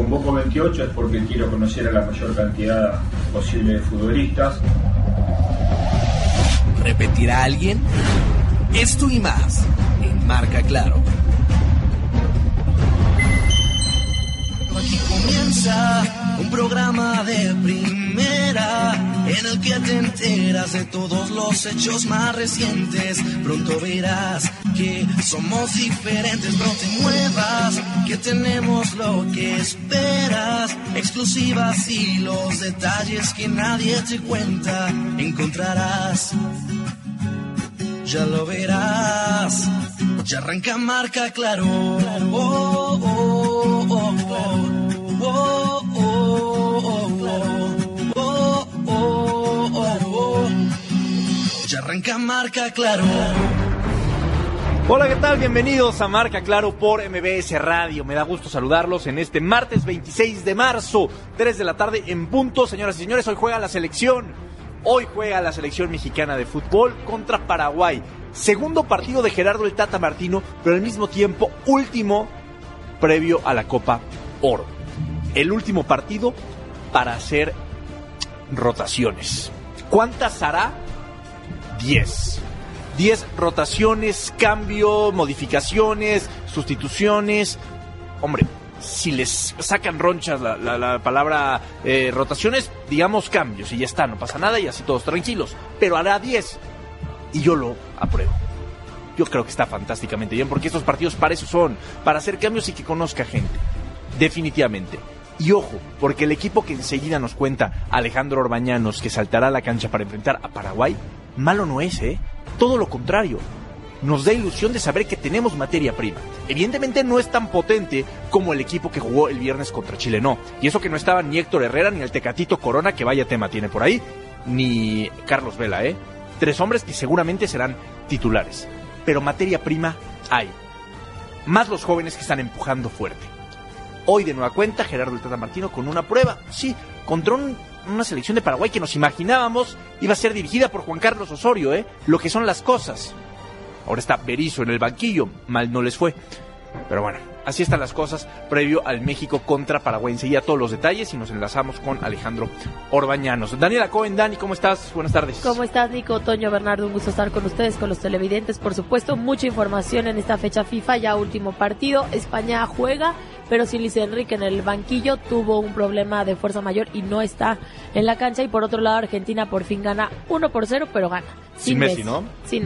convoco 28 es porque quiero conocer a la mayor cantidad posible de futbolistas. ¿Repetirá alguien? Esto y más en Marca Claro. Aquí comienza un programa de primera en el que te enteras de todos los hechos más recientes. Pronto verás que somos diferentes, no te muevas, que tenemos lo que esperas. Exclusivas y los detalles que nadie te cuenta encontrarás. Ya lo verás, ya arranca Marca Claro. Oh, oh, oh, oh, oh, oh, oh, oh, oh, oh, oh. Ya arranca Marca Claro. Hola, ¿qué tal? Bienvenidos a Marca Claro por MBS Radio. Me da gusto saludarlos en este martes 26 de marzo, 3 de la tarde en punto. Señoras y señores, hoy juega la selección. Hoy juega la selección mexicana de fútbol contra Paraguay. Segundo partido de Gerardo el Tata Martino, pero al mismo tiempo último previo a la Copa Oro. El último partido para hacer rotaciones. ¿Cuántas hará? 10. 10 rotaciones, cambio, modificaciones, sustituciones. Hombre, si les sacan ronchas la palabra rotaciones, digamos cambios y ya está, no pasa nada y así todos tranquilos. Pero hará 10 y yo lo apruebo. Yo creo que está fantásticamente bien porque estos partidos para eso son, para hacer cambios y que conozca gente, definitivamente. Y ojo, porque el equipo que enseguida nos cuenta Alejandro Orbañanos, que saltará a la cancha para enfrentar a Paraguay, malo no es, todo lo contrario. Nos da ilusión de saber que tenemos materia prima. Evidentemente no es tan potente como el equipo que jugó el viernes contra Chile, no. Y eso que no estaban ni Héctor Herrera, ni el Tecatito Corona, que vaya tema tiene por ahí, ni Carlos Vela, 3 hombres que seguramente serán titulares. Pero materia prima hay. Más los jóvenes que están empujando fuerte. Hoy de nueva cuenta Gerardo el Tata Martino con una prueba, sí, contra una selección de Paraguay que nos imaginábamos iba a ser dirigida por Juan Carlos Osorio, lo que son las cosas. Ahora está Berizzo en el banquillo, mal no les fue. Pero bueno, así están las cosas previo al México contra Paraguay. Enseguida todos los detalles y nos enlazamos con Alejandro Orbañanos. Daniela Cohen, Dani, ¿cómo estás? Buenas tardes. ¿Cómo estás, Nico, Toño, Bernardo? Un gusto estar con ustedes, con los televidentes, por supuesto. Mucha información en esta fecha FIFA, ya último partido. España juega, pero sin Luis Enrique en el banquillo, tuvo un problema de fuerza mayor y no está en la cancha. Y por otro lado, Argentina por fin gana 1-0, pero gana. Sin Messi, ¿no?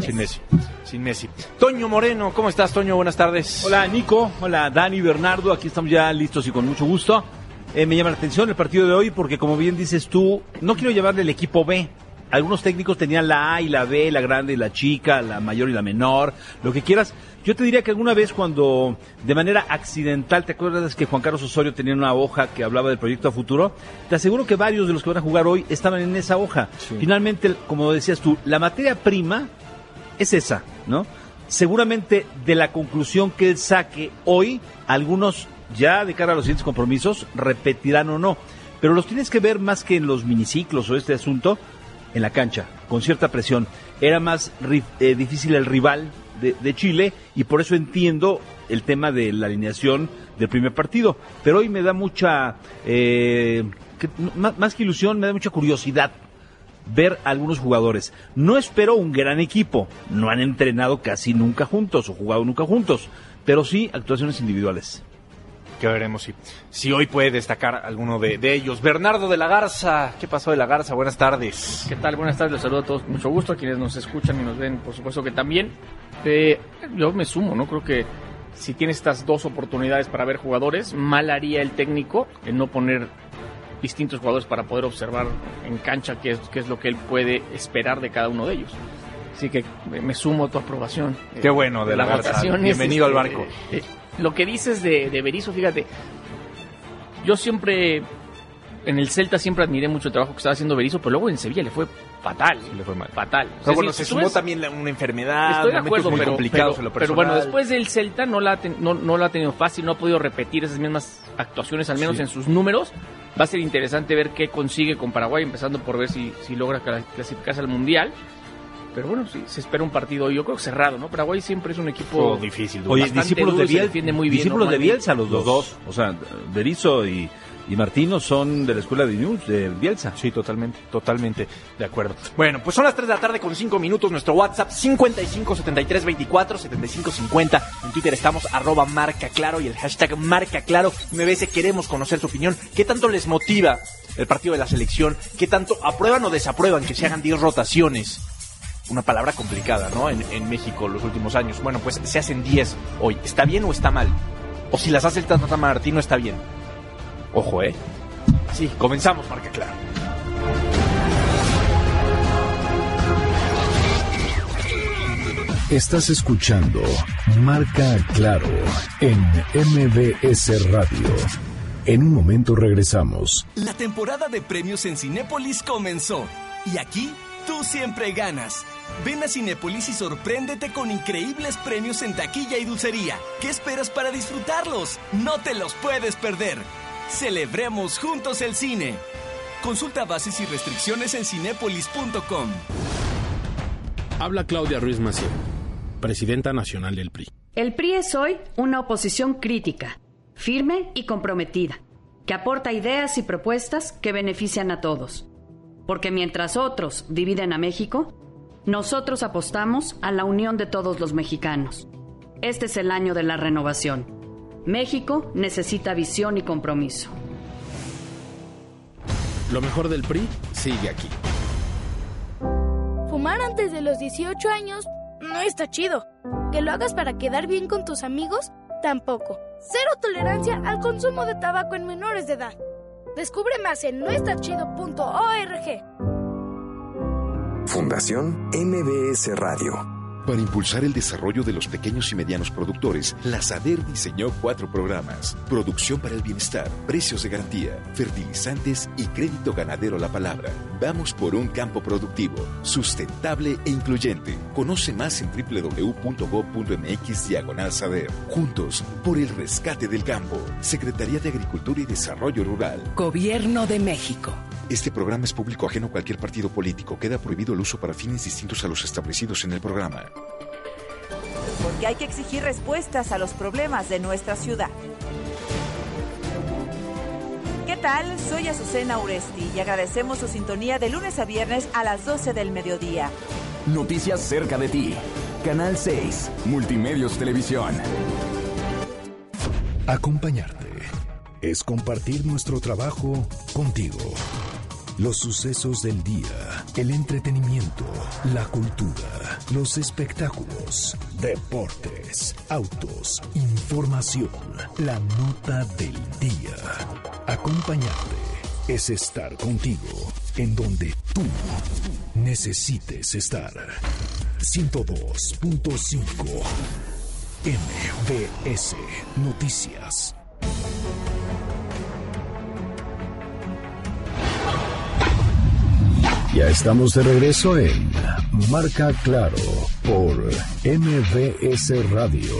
Sin Messi. Toño Moreno, ¿cómo estás, Toño? Buenas tardes. Hola, Nico. Hola, Dani, Bernardo. Aquí estamos ya listos y con mucho gusto. Me llama la atención el partido de hoy porque, como bien dices tú, no quiero llamarle el equipo B. Algunos técnicos tenían la A y la B, la grande y la chica, la mayor y la menor, lo que quieras. Yo te diría que alguna vez cuando, de manera accidental, ¿te acuerdas que Juan Carlos Osorio tenía una hoja que hablaba del proyecto a futuro? Te aseguro que varios de los que van a jugar hoy estaban en esa hoja. Sí. Finalmente, como decías tú, la materia prima es esa, ¿no? Seguramente de la conclusión que él saque hoy, algunos ya de cara a los siguientes compromisos repetirán o no. Pero los tienes que ver más que en los miniciclos o este asunto, en la cancha, con cierta presión. Era más difícil el rival de Chile y por eso entiendo el tema de la alineación del primer partido. Pero hoy me da mucha, más que ilusión, me da mucha curiosidad ver a algunos jugadores. No espero un gran equipo, no han entrenado casi nunca juntos o jugado nunca juntos, pero sí actuaciones individuales. Que veremos si hoy puede destacar alguno de ellos. Bernardo de la Garza, ¿qué pasó de la Garza? Buenas tardes. ¿Qué tal? Buenas tardes, los saludo a todos, mucho gusto, a quienes nos escuchan y nos ven, por supuesto que también. Yo me sumo, ¿no? Creo que si tienes estas dos oportunidades para ver jugadores, mal haría el técnico en no poner distintos jugadores para poder observar en cancha qué es lo que él puede esperar de cada uno de ellos. Así que me sumo a tu aprobación. Qué bueno, de la Garza. Bienvenido al barco. Lo que dices de Berizzo, fíjate, yo siempre, en el Celta siempre admiré mucho el trabajo que estaba haciendo Berizzo, pero luego en Sevilla le fue fatal. Sí, le fue mal. Fatal. Pero bueno, se sumó también una enfermedad, estoy de acuerdo, muy complicados en lo personal. Pero bueno, después del Celta no la ha tenido fácil, no ha podido repetir esas mismas actuaciones, al menos en sus números. Va a ser interesante ver qué consigue con Paraguay, empezando por ver si logra clasificarse al Mundial. Pero bueno, sí, se espera un partido, yo creo que cerrado, ¿no? Paraguay siempre es un equipo difícil. Oye, bastante discípulos duro de y se Bielsa, defiende muy bien. discípulos de normalmente. Bielsa los dos. O sea, Berizzo y Martino son de la escuela de Bielsa. Sí, totalmente de acuerdo. Bueno, pues son las 3 de la tarde con 5 minutos. Nuestro WhatsApp 55 73 24 75 50. En Twitter estamos @marcaclaro y el hashtag marcaclaro. MBS, queremos conocer su opinión. ¿Qué tanto les motiva el partido de la selección? ¿Qué tanto aprueban o desaprueban que se hagan 10 rotaciones? Una palabra complicada, ¿no? En México los últimos años. Bueno, pues se hacen 10 hoy. ¿Está bien o está mal? O si las hace el Tata Martino, está bien. Ojo, Sí, comenzamos, Marca Claro. Estás escuchando Marca Claro en MBS Radio. En un momento regresamos. La temporada de premios en Cinépolis comenzó. Y aquí, tú siempre ganas. Ven a Cinépolis y sorpréndete con increíbles premios en taquilla y dulcería. ¿Qué esperas para disfrutarlos? No te los puedes perder. Celebremos juntos el cine. Consulta bases y restricciones en cinépolis.com. Habla Claudia Ruiz Massieu, presidenta nacional del PRI. El PRI es hoy una oposición crítica, firme y comprometida, que aporta ideas y propuestas que benefician a todos. Porque mientras otros dividen a México, nosotros apostamos a la unión de todos los mexicanos. Este es el año de la renovación. México necesita visión y compromiso. Lo mejor del PRI sigue aquí. Fumar antes de los 18 años no está chido. Que lo hagas para quedar bien con tus amigos, tampoco. Cero tolerancia al consumo de tabaco en menores de edad. Descubre más en noestachido.org. Fundación MBS Radio. Para impulsar el desarrollo de los pequeños y medianos productores, la SADER diseñó 4 programas: Producción para el Bienestar, Precios de Garantía, Fertilizantes y Crédito Ganadero La Palabra. Vamos por un campo productivo, sustentable e incluyente. Conoce más en www.gov.mx/SADER. Juntos, por el rescate del campo. Secretaría de Agricultura y Desarrollo Rural. Gobierno de México. Este programa es público ajeno a cualquier partido político. Queda prohibido el uso para fines distintos a los establecidos en el programa. Porque hay que exigir respuestas a los problemas de nuestra ciudad. ¿Qué tal? Soy Azucena Uresti y agradecemos su sintonía de lunes a viernes a las 12 del mediodía. Noticias cerca de ti. Canal 6, Multimedios Televisión. Acompañarte es compartir nuestro trabajo contigo. Los sucesos del día, el entretenimiento, la cultura, los espectáculos, deportes, autos, información, la nota del día. Acompañarte es estar contigo en donde tú necesites estar. 102.5 MBS Noticias. Ya estamos de regreso en Marca Claro por MBS Radio.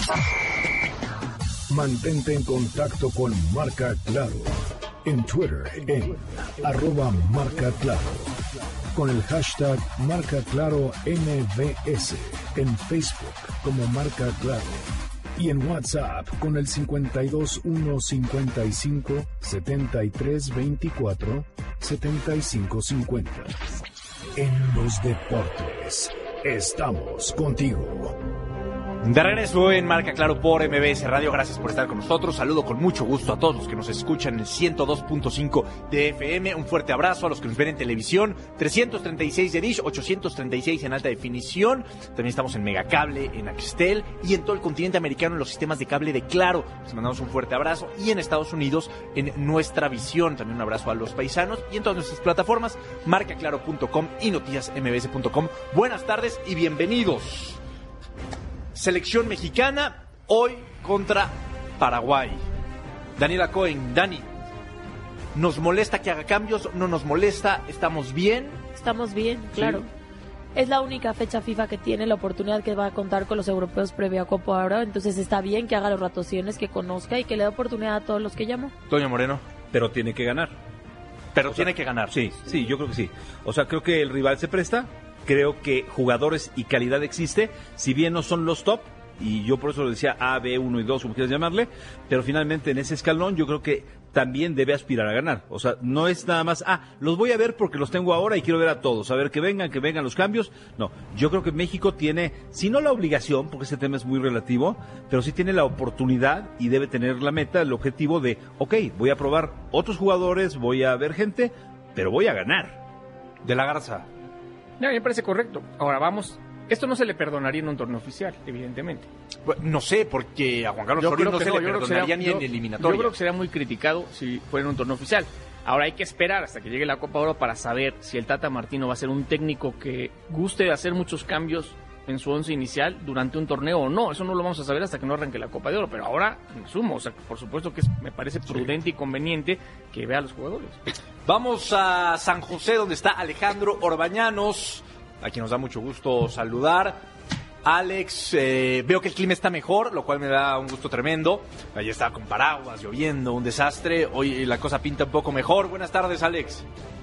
Mantente en contacto con Marca Claro en Twitter en @marcaclaro, con el hashtag MarcaClaroMBS, en Facebook como Marca Claro y en WhatsApp con el 52155 7324 7550. En los deportes, estamos contigo. De regreso en Marca Claro por MBS Radio. Gracias por estar con nosotros. Saludo con mucho gusto a todos los que nos escuchan en el 102.5 de FM. Un fuerte abrazo a los que nos ven en televisión. 336 de Dish, 836 en alta definición. También estamos en Megacable, en Axtel y en todo el continente americano en los sistemas de cable de Claro. Les mandamos un fuerte abrazo. Y en Estados Unidos en Nuestra Visión. También un abrazo a los paisanos. Y en todas nuestras plataformas, marcaclaro.com y noticiasmbs.com. Buenas tardes y bienvenidos. Selección mexicana, hoy contra Paraguay. Daniela Cohen, Dani, ¿nos molesta que haga cambios? ¿No nos molesta? ¿Estamos bien? Estamos bien, claro. Sí. Es la única fecha FIFA que tiene la oportunidad que va a contar con los europeos previo a Copa Oro, entonces está bien que haga las rotaciones, que conozca y que le dé oportunidad a todos los que llamó. Toño Moreno. Pero tiene que ganar. Pero tiene que ganar. Sí, yo creo que sí. O sea, creo que el rival se presta. creo que jugadores y calidad existe, si bien no son los top, y yo por eso lo decía A, B, 1 y 2, como quieras llamarle, pero finalmente en ese escalón yo creo que también debe aspirar a ganar. O sea, no es nada más, los voy a ver porque los tengo ahora y quiero ver a todos, a ver que vengan los cambios. No, yo creo que México tiene, si no la obligación, porque ese tema es muy relativo, pero sí tiene la oportunidad y debe tener la meta, el objetivo de, voy a probar otros jugadores, voy a ver gente, pero voy a ganar. De la Garza. No, me parece correcto. Ahora vamos... Esto no se le perdonaría en un torneo oficial, evidentemente. Bueno, no sé, porque a Juan Carlos Osorio no se le perdonaría ni en eliminatoria. Yo creo que sería muy criticado si fuera en un torneo oficial. Ahora hay que esperar hasta que llegue la Copa Oro para saber si el Tata Martino va a ser un técnico que guste de hacer muchos cambios en su once inicial durante un torneo o no. Eso no lo vamos a saber hasta que no arranque la Copa de Oro. Pero ahora, en suma, o sea, por supuesto que me parece prudente y conveniente que vea a los jugadores. Vamos a San José, donde está Alejandro Orbañanos, a quien nos da mucho gusto saludar. Alex, veo que el clima está mejor, lo cual me da un gusto tremendo. Ayer estaba con paraguas, lloviendo, un desastre. Hoy la cosa pinta un poco mejor. Buenas tardes, Alex.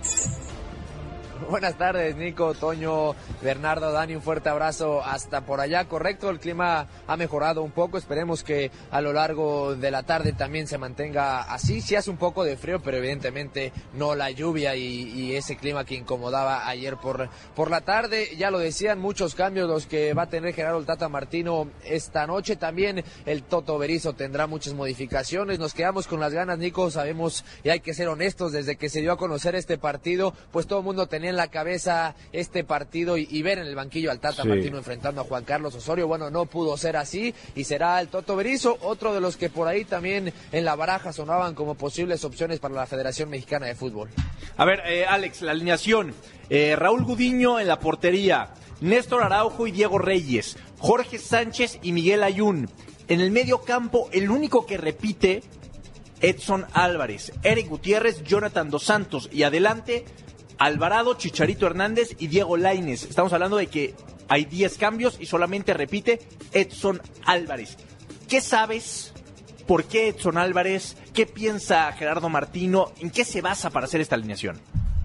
Buenas tardes, Nico, Toño, Bernardo, Dani, un fuerte abrazo hasta por allá. Correcto, el clima ha mejorado un poco, esperemos que a lo largo de la tarde también se mantenga así. Sí hace un poco de frío, pero evidentemente no la lluvia y ese clima que incomodaba ayer por la tarde. Ya lo decían, muchos cambios los que va a tener Gerardo el Tata Martino esta noche. También el Toto Berizzo tendrá muchas modificaciones. Nos quedamos con las ganas, Nico, sabemos y hay que ser honestos, desde que se dio a conocer este partido, pues todo el mundo tenía en la cabeza este partido y ver en el banquillo al Tata Martino enfrentando a Juan Carlos Osorio. Bueno, no pudo ser así y será el Toto Berizzo, otro de los que por ahí también en la baraja sonaban como posibles opciones para la Federación Mexicana de Fútbol. A ver, Alex, la alineación. Raúl Gudiño en la portería, Néstor Araujo y Diego Reyes, Jorge Sánchez y Miguel Ayun. En el medio campo, el único que repite, Edson Álvarez, Eric Gutiérrez, Jonathan Dos Santos y adelante Alvarado, Chicharito Hernández y Diego Lainez. Estamos hablando de que hay 10 cambios y solamente repite Edson Álvarez. ¿Qué sabes? ¿Por qué Edson Álvarez? ¿Qué piensa Gerardo Martino? ¿En qué se basa para hacer esta alineación?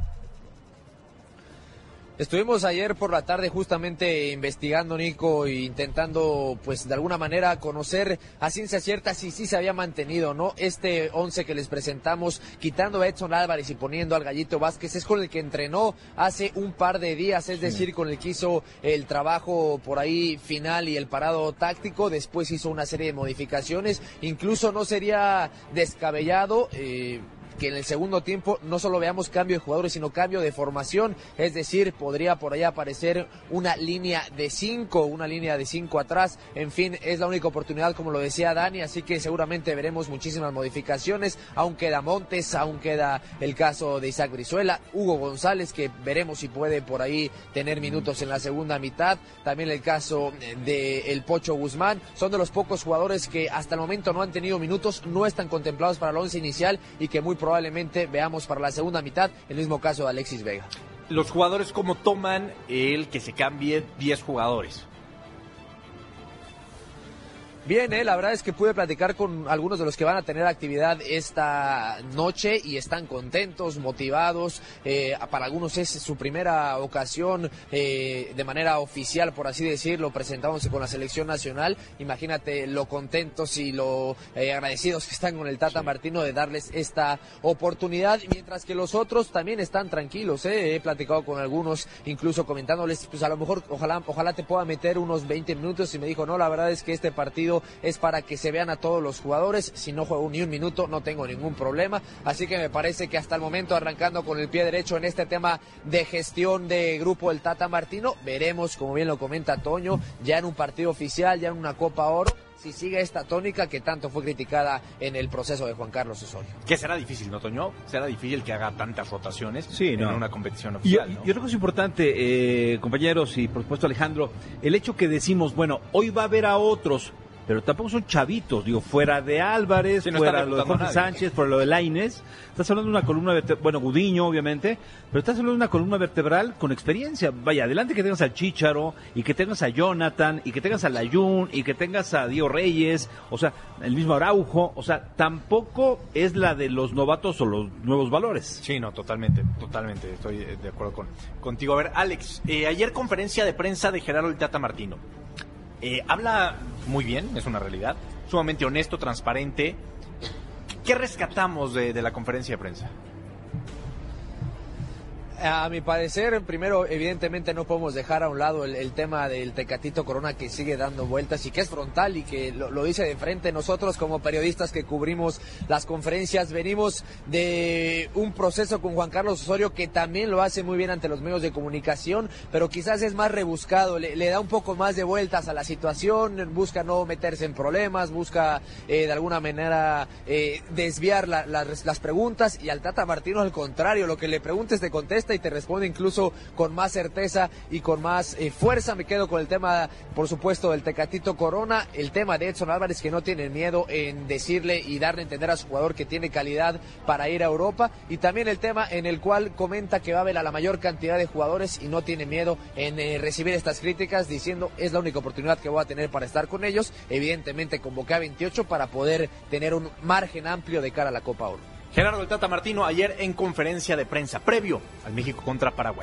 Estuvimos ayer por la tarde justamente investigando, Nico, e intentando, pues, de alguna manera conocer a ciencia cierta si sí se había mantenido, ¿no? Este 11 que les presentamos, quitando a Edson Álvarez y poniendo al Gallito Vázquez, es con el que entrenó hace un par de días, es decir, con el que hizo el trabajo por ahí final y el parado táctico. Después hizo una serie de modificaciones, incluso no sería descabellado que en el segundo tiempo no solo veamos cambio de jugadores, sino cambio de formación, es decir, podría por ahí aparecer una línea de 5 atrás. En fin, es la única oportunidad, como lo decía Dani, así que seguramente veremos muchísimas modificaciones. Aún queda Montes, aún queda el caso de Isaac Brizuela, Hugo González, que veremos si puede por ahí tener minutos en la segunda mitad, también el caso de el Pocho Guzmán. Son de los pocos jugadores que hasta el momento no han tenido minutos, no están contemplados para el 11 inicial y que muy probablemente veamos para la segunda mitad, el mismo caso de Alexis Vega. Los jugadores, ¿cómo toman el que se cambie 10 jugadores? Bien, la verdad es que pude platicar con algunos de los que van a tener actividad esta noche y están contentos, motivados. Para algunos es su primera ocasión de manera oficial, por así decirlo, presentándose con la selección nacional. Imagínate lo contentos y lo agradecidos que están con el Tata Martino de darles esta oportunidad, mientras que los otros también están tranquilos. He platicado con algunos, incluso comentándoles, pues a lo mejor ojalá te pueda meter unos 20 minutos, y me dijo, no, la verdad es que este partido es para que se vean a todos los jugadores. Si no juego ni un minuto, no tengo ningún problema. Así que me parece que hasta el momento, arrancando con el pie derecho en este tema de gestión de grupo el Tata Martino, veremos, como bien lo comenta Toño, ya en un partido oficial, ya en una Copa Oro, si sigue esta tónica que tanto fue criticada en el proceso de Juan Carlos Osorio. Que será difícil, ¿no, Toño? Será difícil que haga tantas rotaciones en una competición Y oficial, ¿no? yo creo que es importante, compañeros, y por supuesto Alejandro, el hecho que decimos, bueno, hoy va a haber a otros, pero tampoco son chavitos, digo, fuera de Álvarez, sí, no fuera lo de Jorge Sánchez, fuera lo de Lainez, estás hablando de una columna vertebral, bueno, Gudiño, obviamente, pero estás hablando de una columna vertebral con experiencia. Vaya, adelante que tengas al Chícharo, y que tengas a Jonathan, y que tengas a Layún, y que tengas a Diego Reyes, o sea, el mismo Araujo, o sea, tampoco es la de los novatos o los nuevos valores. Sí, no, totalmente, estoy de acuerdo contigo. A ver, Alex, ayer conferencia de prensa de Gerardo el Tata Martino. Habla muy bien, es una realidad, sumamente honesto, transparente. ¿Qué rescatamos de la conferencia de prensa? A mi parecer, primero, evidentemente no podemos dejar a un lado el tema del Tecatito Corona, que sigue dando vueltas y que es frontal y que lo dice de frente. Nosotros, como periodistas que cubrimos las conferencias, venimos de un proceso con Juan Carlos Osorio que también lo hace muy bien ante los medios de comunicación, pero quizás es más rebuscado, le da un poco más de vueltas a la situación, busca no meterse en problemas, busca de alguna manera desviar las preguntas, y al Tata Martino al contrario, lo que le preguntes te contesta y te responde incluso con más certeza y con más fuerza. Me quedo con el tema, por supuesto, del Tecatito Corona, el tema de Edson Álvarez, que no tiene miedo en decirle y darle a entender a su jugador que tiene calidad para ir a Europa, y también el tema en el cual comenta que va a ver a la mayor cantidad de jugadores y no tiene miedo en recibir estas críticas, diciendo es la única oportunidad que voy a tener para estar con ellos. Evidentemente convoqué a 28 para poder tener un margen amplio de cara a la Copa Oro. Gerardo el Tata Martino ayer en conferencia de prensa previo al México contra Paraguay.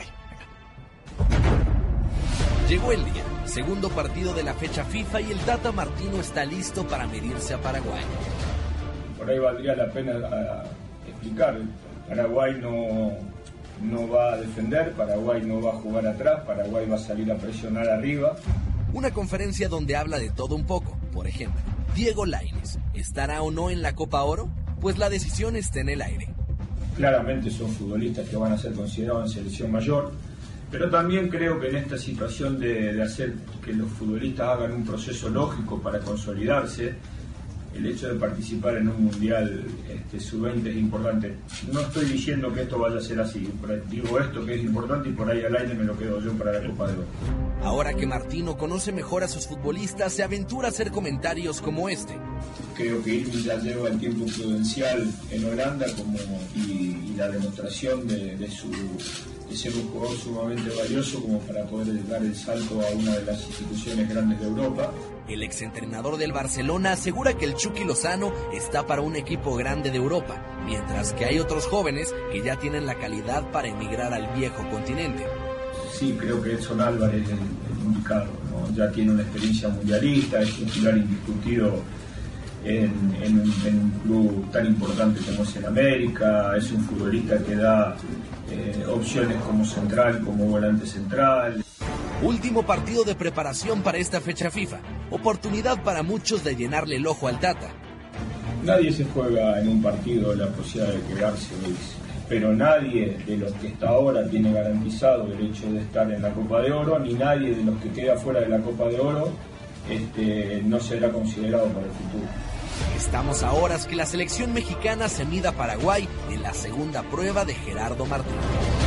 Llegó el día, segundo partido de la fecha FIFA, y el Tata Martino está listo para medirse a Paraguay. Por ahí valdría la pena explicar. Paraguay no va a defender, Paraguay no va a jugar atrás, Paraguay va a salir a presionar arriba. Una conferencia donde habla de todo un poco. Por ejemplo, Diego Lainez, ¿estará o no en la Copa Oro? Pues la decisión está en el aire. Claramente son futbolistas que van a ser considerados en selección mayor, pero también creo que en esta situación de hacer que los futbolistas hagan un proceso lógico para consolidarse, el hecho de participar en un mundial sub-20 es importante. No estoy diciendo que esto vaya a ser así, digo esto que es importante y por ahí al aire me lo quedo yo para la Copa de Oro. Ahora que Martino conoce mejor a sus futbolistas, se aventura a hacer comentarios como este. Creo que Irving ya lleva el tiempo prudencial en Holanda y la demostración de ser un jugador sumamente valioso como para poder dar el salto a una de las instituciones grandes de Europa. El exentrenador del Barcelona asegura que el Chucky Lozano está para un equipo grande de Europa, mientras que hay otros jóvenes que ya tienen la calidad para emigrar al viejo continente. Sí, creo que Edson Álvarez es el indicado, ¿no? Ya tiene una experiencia mundialista, es un titular indiscutido en un club tan importante como es el América, es un futbolista que da opciones como central, como volante central. Último partido de preparación para esta fecha FIFA. Oportunidad para muchos de llenarle el ojo al Tata. Nadie se juega en un partido la posibilidad de quedarse, pero nadie de los que hasta ahora tiene garantizado el hecho de estar en la Copa de Oro, ni nadie de los que queda fuera de la Copa de Oro no será considerado para el futuro. Estamos a horas que la selección mexicana se mida a Paraguay en la segunda prueba de Gerardo Martino.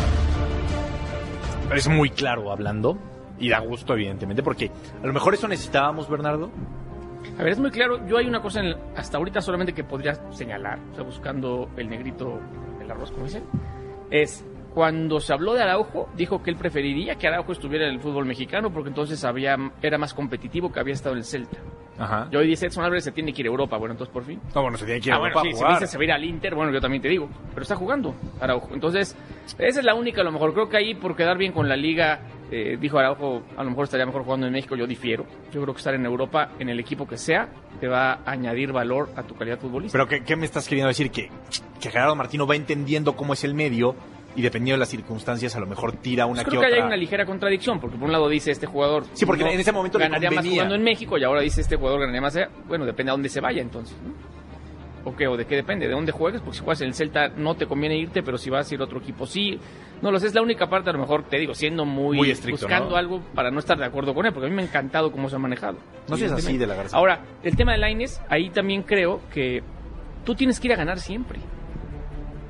Es muy claro hablando y da gusto, evidentemente, porque a lo mejor eso necesitábamos, Bernardo. A ver, es muy claro. Yo hay una cosa hasta ahorita solamente que podría señalar, o sea, buscando el negrito, el arroz, como dicen, es cuando se habló de Araujo, dijo que él preferiría que Araujo estuviera en el fútbol mexicano porque entonces era más competitivo que había estado en el Celta. Ajá. Y hoy dice Edson Álvarez se tiene que ir a Europa. Bueno, entonces por fin. No, bueno, se tiene que ir a Europa bueno, sí, a jugar. Si dice se va a ir al Inter, bueno, yo también te digo. Pero está jugando Araujo. Entonces, esa es la única, a lo mejor. Creo que ahí, por quedar bien con la liga, dijo Araujo, a lo mejor estaría mejor jugando en México. Yo difiero. Yo creo que estar en Europa, en el equipo que sea, te va a añadir valor a tu calidad futbolística. Pero, ¿qué me estás queriendo decir? Que Gerardo Martino va entendiendo cómo es el medio y dependiendo de las circunstancias a lo mejor tira una que otra. Creo que hay una ligera contradicción, porque por un lado dice este jugador... Sí, porque en ese momento ganaría más jugando en México, y ahora dice este jugador ganaría más allá. Bueno, depende a dónde se vaya entonces, ¿no? ¿O de qué depende? ¿De dónde juegues? Porque si juegas en el Celta no te conviene irte, pero si vas a ir a otro equipo sí. No lo sé, es la única parte, a lo mejor, te digo, siendo muy estricto, buscando, ¿no?, algo para no estar de acuerdo con él, porque a mí me ha encantado cómo se ha manejado. No seas así de la Garza. Ahora, el tema de Lainez, ahí también creo que tú tienes que ir a ganar siempre.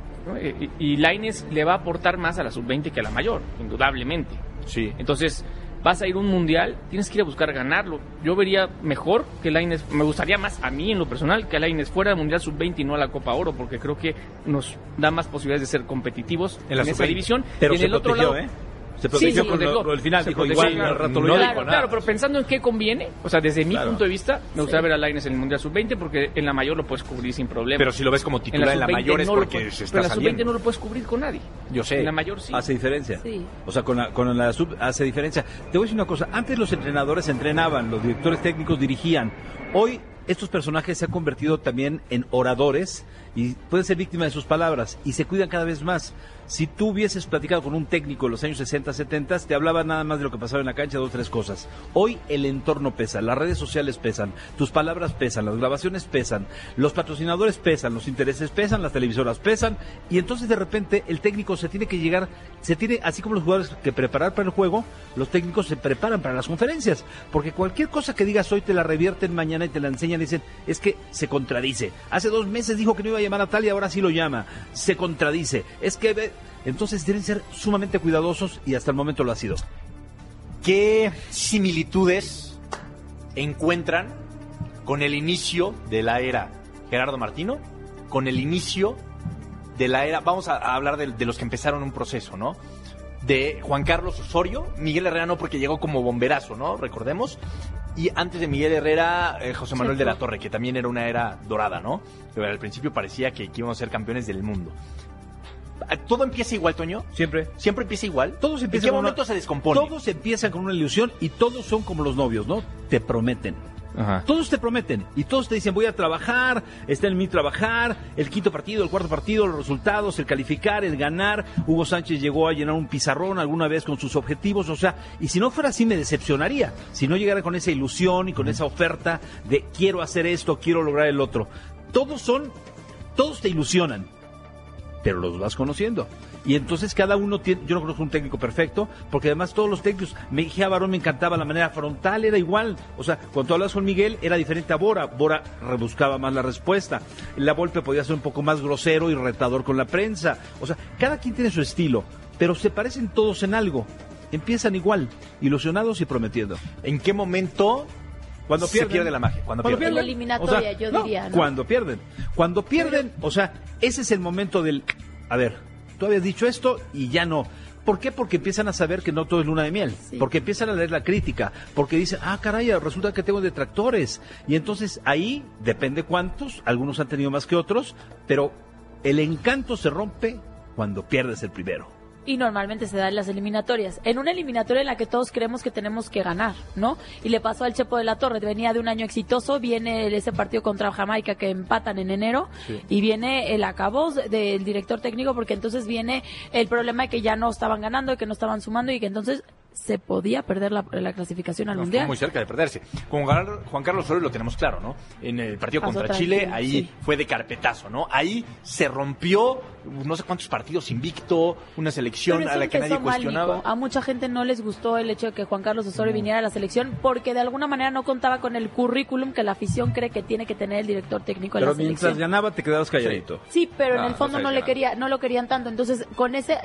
Y Lainez le va a aportar más a la sub-20 que a la mayor, indudablemente. Sí. Entonces, vas a ir a un mundial, tienes que ir a buscar ganarlo. Yo vería mejor que Lainez, me gustaría más a mí en lo personal, que Lainez fuera al Mundial Sub-20 y no a la Copa Oro, porque creo que nos da más posibilidades de ser competitivos en esa división. Pero y en se el otro protegió, lado, Se protegió con lo del final, dijo igual, al rato lo dijo. Claro, pero pensando en qué conviene, o sea, desde mi punto de vista, me gustaría ver a Lainez en el Mundial Sub-20 porque en la mayor lo puedes cubrir sin problema. Pero si lo ves como titular en la mayor es porque se está saliendo. Pero en la Sub-20 no lo puedes cubrir con nadie. Yo sé. En la mayor sí. Hace diferencia. Sí. O sea, con la sub hace diferencia. Te voy a decir una cosa, antes los entrenadores entrenaban, los directores técnicos dirigían. Hoy estos personajes se han convertido también en oradores y pueden ser víctimas de sus palabras y se cuidan cada vez más. Si tú hubieses platicado con un técnico en los años 60, 70, te hablaba nada más de lo que pasaba en la cancha, 2 o 3 cosas. Hoy el entorno pesa, las redes sociales pesan, tus palabras pesan, las grabaciones pesan, los patrocinadores pesan, los intereses pesan, las televisoras pesan, y entonces de repente el técnico así como los jugadores que preparar para el juego, los técnicos se preparan para las conferencias, porque cualquier cosa que digas hoy te la revierten mañana y te la enseñan y dicen, es que se contradice. Hace 2 meses dijo que no iba a llamar a tal y ahora sí lo llama. Se contradice. Es que... Entonces deben ser sumamente cuidadosos y hasta el momento lo ha sido. ¿Qué similitudes encuentran con el inicio de la era Gerardo Martino? Con el inicio de la era, vamos a hablar de los que empezaron un proceso, ¿no? De Juan Carlos Osorio, Miguel Herrera no porque llegó como bomberazo, ¿no? Recordemos. Y antes de Miguel Herrera, José Manuel de la Torre, que también era una era dorada, ¿no? Pero al principio parecía que íbamos a ser campeones del mundo. ¿Todo empieza igual, Toño? Siempre. ¿Siempre empieza igual? Todos empiezan ¿En qué momento se descompone? Todos empiezan con una ilusión y todos son como los novios, ¿no? Te prometen. Ajá. Todos te prometen y todos te dicen voy a trabajar, está en mí trabajar, el quinto partido, el cuarto partido, los resultados, el calificar, el ganar. Hugo Sánchez llegó a llenar un pizarrón alguna vez con sus objetivos, o sea, y si no fuera así me decepcionaría, si no llegara con esa ilusión y con esa oferta de quiero hacer esto, quiero lograr el otro. Todos te ilusionan, pero los vas conociendo. Y entonces cada uno tiene, yo no conozco un técnico perfecto, porque además todos los técnicos, Mejía Barón me encantaba la manera frontal, era igual, o sea, cuando hablas con Miguel era diferente a Bora rebuscaba más la respuesta, La Volpe podía ser un poco más grosero y retador con la prensa, o sea, cada quien tiene su estilo, pero se parecen todos en algo, empiezan igual, ilusionados y prometiendo. ¿En qué momento cuando se pierde la magia? Cuando pierden. En la eliminatoria, o sea, yo diría, ¿no? Cuando pierden, o sea, ese es el momento del, a ver, tú habías dicho esto y ya no. ¿Por qué? Porque empiezan a saber que no todo es luna de miel. Sí. Porque empiezan a leer la crítica. Porque dicen, caray, resulta que tengo detractores. Y entonces ahí, depende cuántos, algunos han tenido más que otros, pero el encanto se rompe cuando pierdes el primero. Y normalmente se da en las eliminatorias. En una eliminatoria en la que todos creemos que tenemos que ganar, ¿no? Y le pasó al Chepo de la Torre. Venía de un año exitoso, viene ese partido contra Jamaica que empatan en enero, sí. Y viene el acabos del director técnico, porque entonces viene el problema de que ya no estaban ganando, de que no estaban sumando y que entonces se podía perder la clasificación al Mundial. Muy cerca de perderse. Con Juan Carlos Osorio lo tenemos claro, ¿no? En el partido contra Chile, ahí sí. Fue de carpetazo, ¿no? Ahí se rompió no sé cuántos partidos invicto, una selección a la que nadie cuestionaba. Nico. A mucha gente no les gustó el hecho de que Juan Carlos Osorio viniera a la selección porque de alguna manera no contaba con el currículum que la afición cree que tiene que tener el director técnico de la selección. Pero mientras ganaba te quedabas calladito. Sí, pero en el fondo no lo querían tanto. Entonces, con esa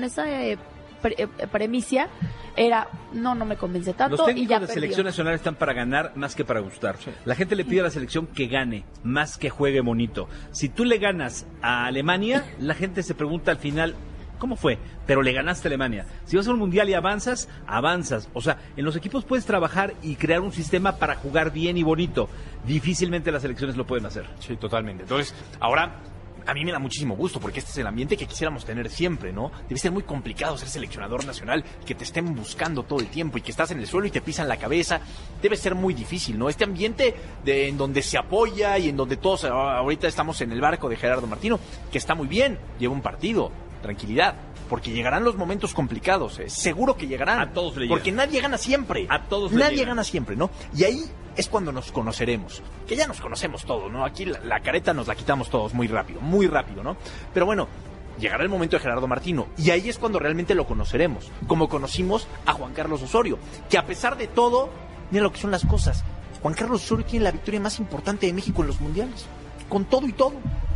premisa era no me convence tanto. Los técnicos y ya de selección nacional están para ganar más que para gustar. Sí. La gente le pide a la selección que gane más que juegue bonito. Si tú le ganas a Alemania, la gente se pregunta al final ¿cómo fue? Pero le ganaste a Alemania. Si vas a un mundial y avanzas. O sea, en los equipos puedes trabajar y crear un sistema para jugar bien y bonito. Difícilmente las selecciones lo pueden hacer. Sí, totalmente. Entonces, ahora a mí me da muchísimo gusto porque este es el ambiente que quisiéramos tener siempre, ¿no? Debe ser muy complicado ser seleccionador nacional, que te estén buscando todo el tiempo y que estás en el suelo y te pisan la cabeza. Debe ser muy difícil, ¿no? Este ambiente en donde se apoya y en donde todos ahorita estamos en el barco de Gerardo Martino, que está muy bien, lleva un partido, tranquilidad, porque llegarán los momentos complicados, seguro que llegarán. A todos le llegan. Porque nadie gana siempre. A todos le Nadie gana siempre, ¿no? Y ahí es cuando nos conoceremos, que ya nos conocemos todos, ¿no? Aquí la careta nos la quitamos todos muy rápido, ¿no? Pero bueno, llegará el momento de Gerardo Martino y ahí es cuando realmente lo conoceremos, como conocimos a Juan Carlos Osorio, que a pesar de todo, mira lo que son las cosas, Juan Carlos Osorio tiene la victoria más importante de México en los mundiales, con todo y todo.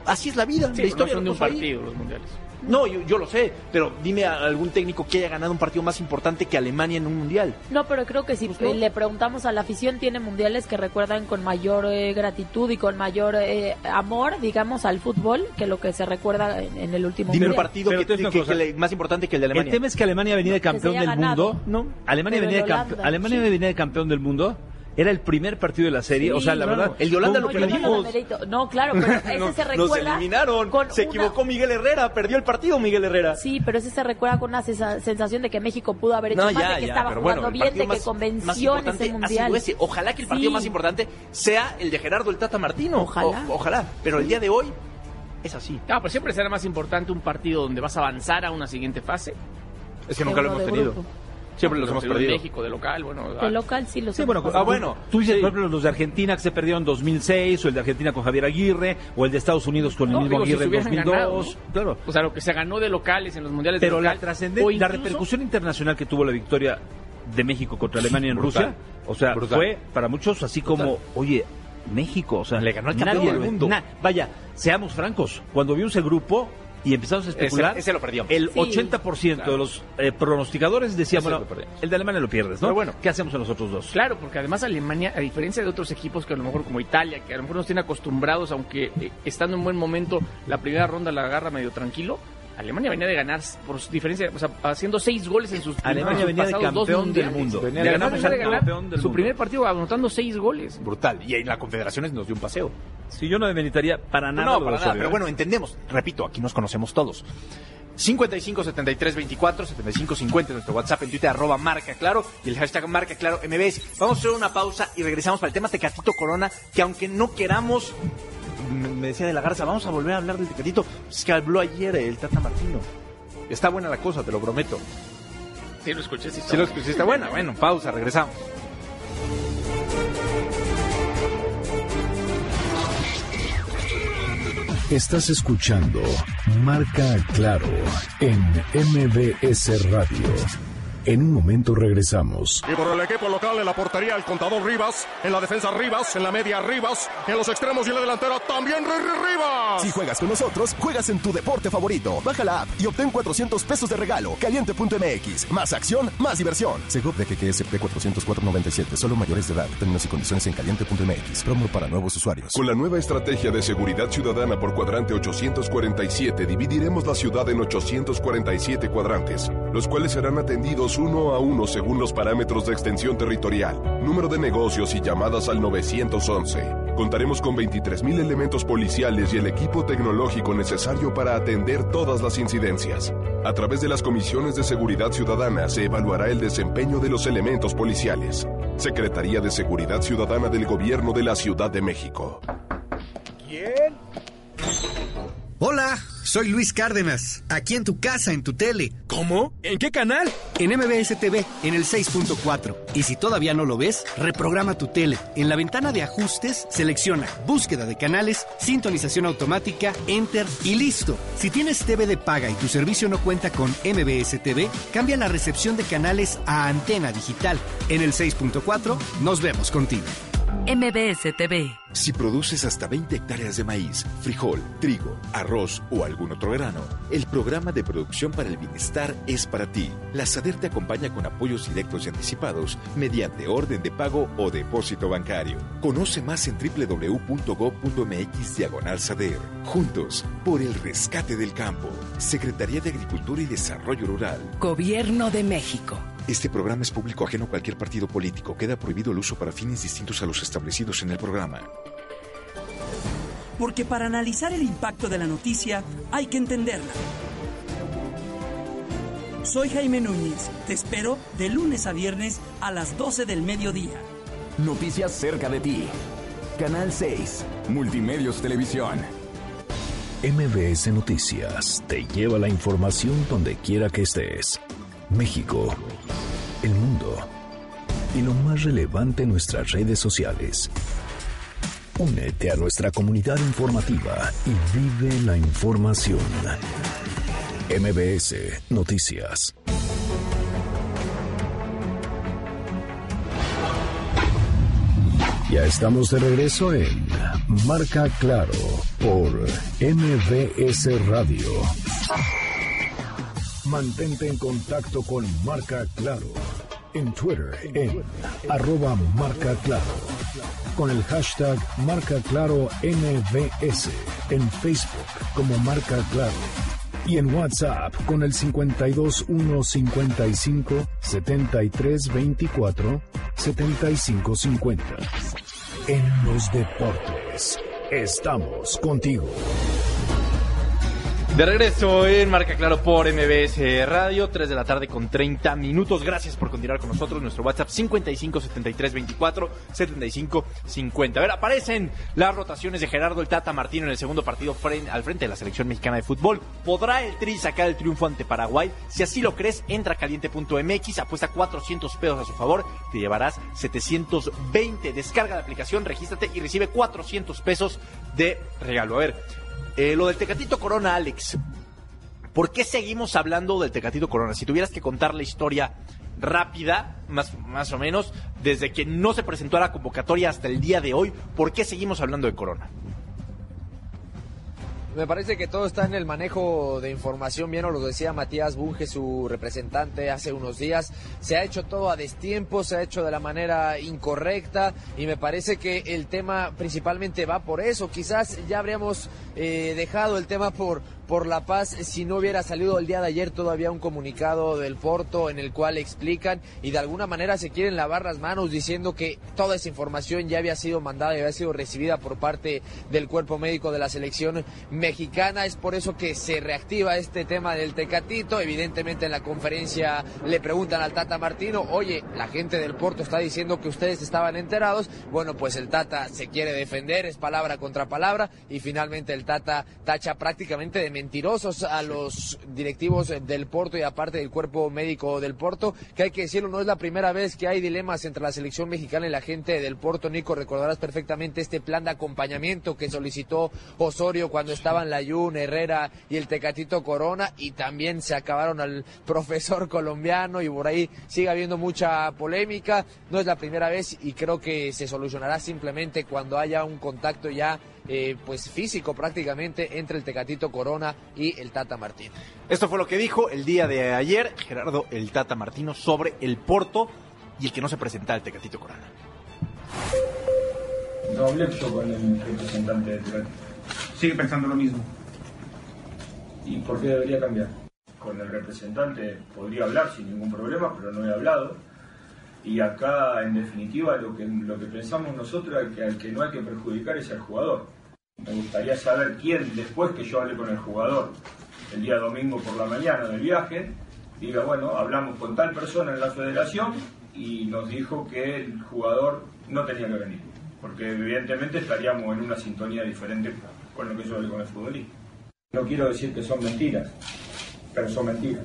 así es la vida. Sí, la historia no son de un lo puso ahí. partido los mundiales. No, yo lo sé, pero dime a algún técnico que haya ganado un partido más importante que Alemania en un mundial. No, pero creo que si Pues no. le preguntamos a la afición, tiene mundiales que recuerdan con mayor gratitud y con mayor amor, digamos, al fútbol, que lo que se recuerda en el último Dime un mundial. partido Pero te digo una cosa. más importante que el de Alemania. El tema es que Alemania venía de campeón se haya del ganado. mundo. No. Alemania Pero venía el Holanda, Alemania sí. venía de campeón del mundo. Era el primer partido de la serie. Sí, o sea, la claro. verdad. El de Holanda No, lo yo no perdimos. lo demerito. No, claro, pero ese se Nos recuerda. eliminaron. con Se una- equivocó Miguel Herrera. Perdió el partido Miguel Herrera. Sí, pero ese se recuerda con una sensación de que México pudo haber hecho más, de que estaba pero jugando bueno, el bien, partido de que más convenció en importante ese ha mundial. sido ese. Ojalá que el partido Sí. más importante sea el de Gerardo el Tata Martino. Ojalá. Ojalá. Pero el día de hoy es así. Claro, pero siempre será más importante un partido donde vas a avanzar a una siguiente fase. Es que nunca lo Uno hemos de tenido. grupo. Siempre los hemos De perdido. México, de local, bueno. De local sí los Sí, hemos bueno, pasado. bueno. tú dices, Sí. por ejemplo, los de Argentina que se perdieron en 2006, o el de Argentina con Javier Aguirre, o el de Estados Unidos con el No, mismo digo, si Aguirre en se hubieran 2002. ganado, ¿no? Claro. O sea, lo que se ganó de locales en los mundiales Pero de la local. trascendencia, o la incluso- repercusión internacional que tuvo la victoria de México contra Alemania en Brutal. Rusia, o sea, Brutal. fue para muchos así como, oye, México, o sea, Le ganó al campeón del mundo. Vaya, seamos francos, cuando vimos el grupo y empezamos a especular, Ese lo perdió. el Sí. 80% de los pronosticadores decían, Ese bueno, lo perdimos. el de Alemania lo pierdes, ¿no? Pero bueno. ¿Qué hacemos en los otros dos? Claro, porque además Alemania, a diferencia de otros equipos que a lo mejor como Italia, que a lo mejor nos tiene acostumbrados, aunque estando en buen momento, la primera ronda la agarra medio tranquilo, Alemania venía de ganar por diferencia, o sea, haciendo 6 goles en sus Alemania sus venía de pasados dos campeón del mundiales. mundo. Venía De de ganar, ganar, venía de ganar campeón del su mundo. primer partido anotando 6 goles. Brutal. Y en la Confederaciones nos dio un paseo. Si yo no demeritaría para nada No, lo para de nada. Osorio, Pero ¿eh? bueno, entendemos. Repito, aquí nos conocemos todos. 55 73 24 75 50 nuestro WhatsApp, en Twitter @marca claro y el hashtag marca claro MBS. Vamos a hacer una pausa y regresamos para el tema Tecatito Corona, que aunque no queramos, me decía de la Garza, vamos a volver a hablar del Tecatito. Es que habló ayer el Tata Martino. Está buena la cosa, te lo prometo. Sí, lo escuché, sí, Sí lo escuché, está buena. Bueno, pausa, regresamos. Estás escuchando Marca Claro en MBS Radio. En un momento regresamos. Y por el equipo local, en la portería, el contador Rivas. En la defensa, Rivas. En la media, Rivas. En los extremos y en la delantera, también Rivas. Si juegas con nosotros, juegas en tu deporte favorito. Baja la app y obtén 400 pesos de regalo. Caliente.mx. Más acción, más diversión. Segov de GGSP 404.97. Solo mayores de edad. Términos y condiciones en Caliente.mx. Promo para nuevos usuarios. Con la nueva estrategia de seguridad ciudadana por cuadrante 847, dividiremos la ciudad en 847 cuadrantes, los cuales serán atendidos uno a uno según los parámetros de extensión territorial, número de negocios y llamadas al 911. Contaremos con 23,000 elementos policiales y el equipo tecnológico necesario para atender todas las incidencias. A través de las comisiones de seguridad ciudadana se evaluará el desempeño de los elementos policiales. Secretaría de Seguridad Ciudadana del Gobierno de la Ciudad de México. ¿Quién? Hola, soy Luis Cárdenas, aquí en tu casa, en tu tele. ¿Cómo? ¿En qué canal? En MBS TV, en el 6.4. Y si todavía no lo ves, reprograma tu tele. En la ventana de ajustes, selecciona búsqueda de canales, sintonización automática, enter y listo. Si tienes TV de paga y tu servicio no cuenta con MBS TV, cambia la recepción de canales a antena digital. En el 6.4, nos vemos contigo. MBS TV. Si produces hasta 20 hectáreas de maíz, frijol, trigo, arroz o algún otro grano, el programa de producción para el bienestar es para ti. La SADER te acompaña con apoyos directos y anticipados mediante orden de pago o depósito bancario. Conoce más en www.gov.mx/SADER. Juntos, por el rescate del campo. Secretaría de Agricultura y Desarrollo Rural. Gobierno de México. Este programa es público ajeno a cualquier partido político. Queda prohibido el uso para fines distintos a los establecidos en el programa. Porque para analizar el impacto de la noticia hay que entenderla. Soy Jaime Núñez. Te espero de lunes a viernes a las 12 del mediodía. Noticias cerca de ti. Canal 6, Multimedios Televisión. MBS Noticias te lleva la información donde quiera que estés. México, el mundo y lo más relevante en nuestras redes sociales. Únete a nuestra comunidad informativa y vive la información. MBS Noticias. Ya estamos de regreso en Marca Claro por MBS Radio. Mantente en contacto con Marca Claro en Twitter en @marcaclaro, con el hashtag MarcaClaroMBS, en Facebook como Marca Claro y en WhatsApp con el 52155 7324 7550. En los deportes, estamos contigo. De regreso en Marca Claro por MBS Radio, 3 de la tarde con 30 minutos. Gracias por continuar con nosotros. Nuestro WhatsApp 55 73 24 75 50. A ver, aparecen las rotaciones de Gerardo el Tata Martino en el segundo partido al frente de la selección mexicana de fútbol. ¿Podrá el Tri sacar el triunfo ante Paraguay? Si así lo crees, entra a caliente.mx, apuesta 400 pesos a su favor, te llevarás 720. Descarga la aplicación, regístrate y recibe 400 pesos de regalo. A ver, lo del Tecatito Corona, Alex. ¿Por qué seguimos hablando del Tecatito Corona? Si tuvieras que contar la historia rápida, más o menos, desde que no se presentó a la convocatoria hasta el día de hoy, ¿por qué seguimos hablando de Corona? Me parece que todo está en el manejo de información, bien lo decía Matías Bunge, su representante, hace unos días. Se ha hecho todo a destiempo, se ha hecho de la manera incorrecta y me parece que el tema principalmente va por eso. Quizás ya habríamos dejado el tema por La Paz si no hubiera salido el día de ayer todavía un comunicado del Porto en el cual explican y de alguna manera se quieren lavar las manos diciendo que toda esa información ya había sido mandada y había sido recibida por parte del cuerpo médico de la selección mexicana. Es por eso que se reactiva este tema del Tecatito. Evidentemente en la conferencia le preguntan al Tata Martino, oye, la gente del Porto está diciendo que ustedes estaban enterados. Bueno, pues el Tata se quiere defender, es palabra contra palabra y finalmente el Tata tacha prácticamente de mentirosos a los directivos del Porto y aparte del cuerpo médico del Porto, que hay que decirlo, no es la primera vez que hay dilemas entre la selección mexicana y la gente del Porto. Nico, recordarás perfectamente este plan de acompañamiento que solicitó Osorio cuando estaban Layún, Herrera y el Tecatito Corona, y también se acabaron al profesor colombiano y por ahí sigue habiendo mucha polémica. No es la primera vez y creo que se solucionará simplemente cuando haya un contacto ya pues físico prácticamente entre el Tecatito Corona y el Tata Martino. Esto fue lo que dijo el día de ayer Gerardo el Tata Martino sobre el Porto y el que no se presenta el Tecatito Corona. No hablé yo con el representante del Tecatito. Sigue pensando lo mismo. ¿Y por qué debería cambiar? Con el representante podría hablar sin ningún problema, pero no he hablado. Y acá, en definitiva, lo que pensamos nosotros es que al que no hay que perjudicar es al jugador. Me gustaría saber quién, después que yo hable con el jugador el día domingo por la mañana del viaje, diga, bueno, hablamos con tal persona en la federación y nos dijo que el jugador no tenía que venir. Porque evidentemente estaríamos en una sintonía diferente con lo que yo hablé con el futbolista. No quiero decir que son mentiras, pero son mentiras.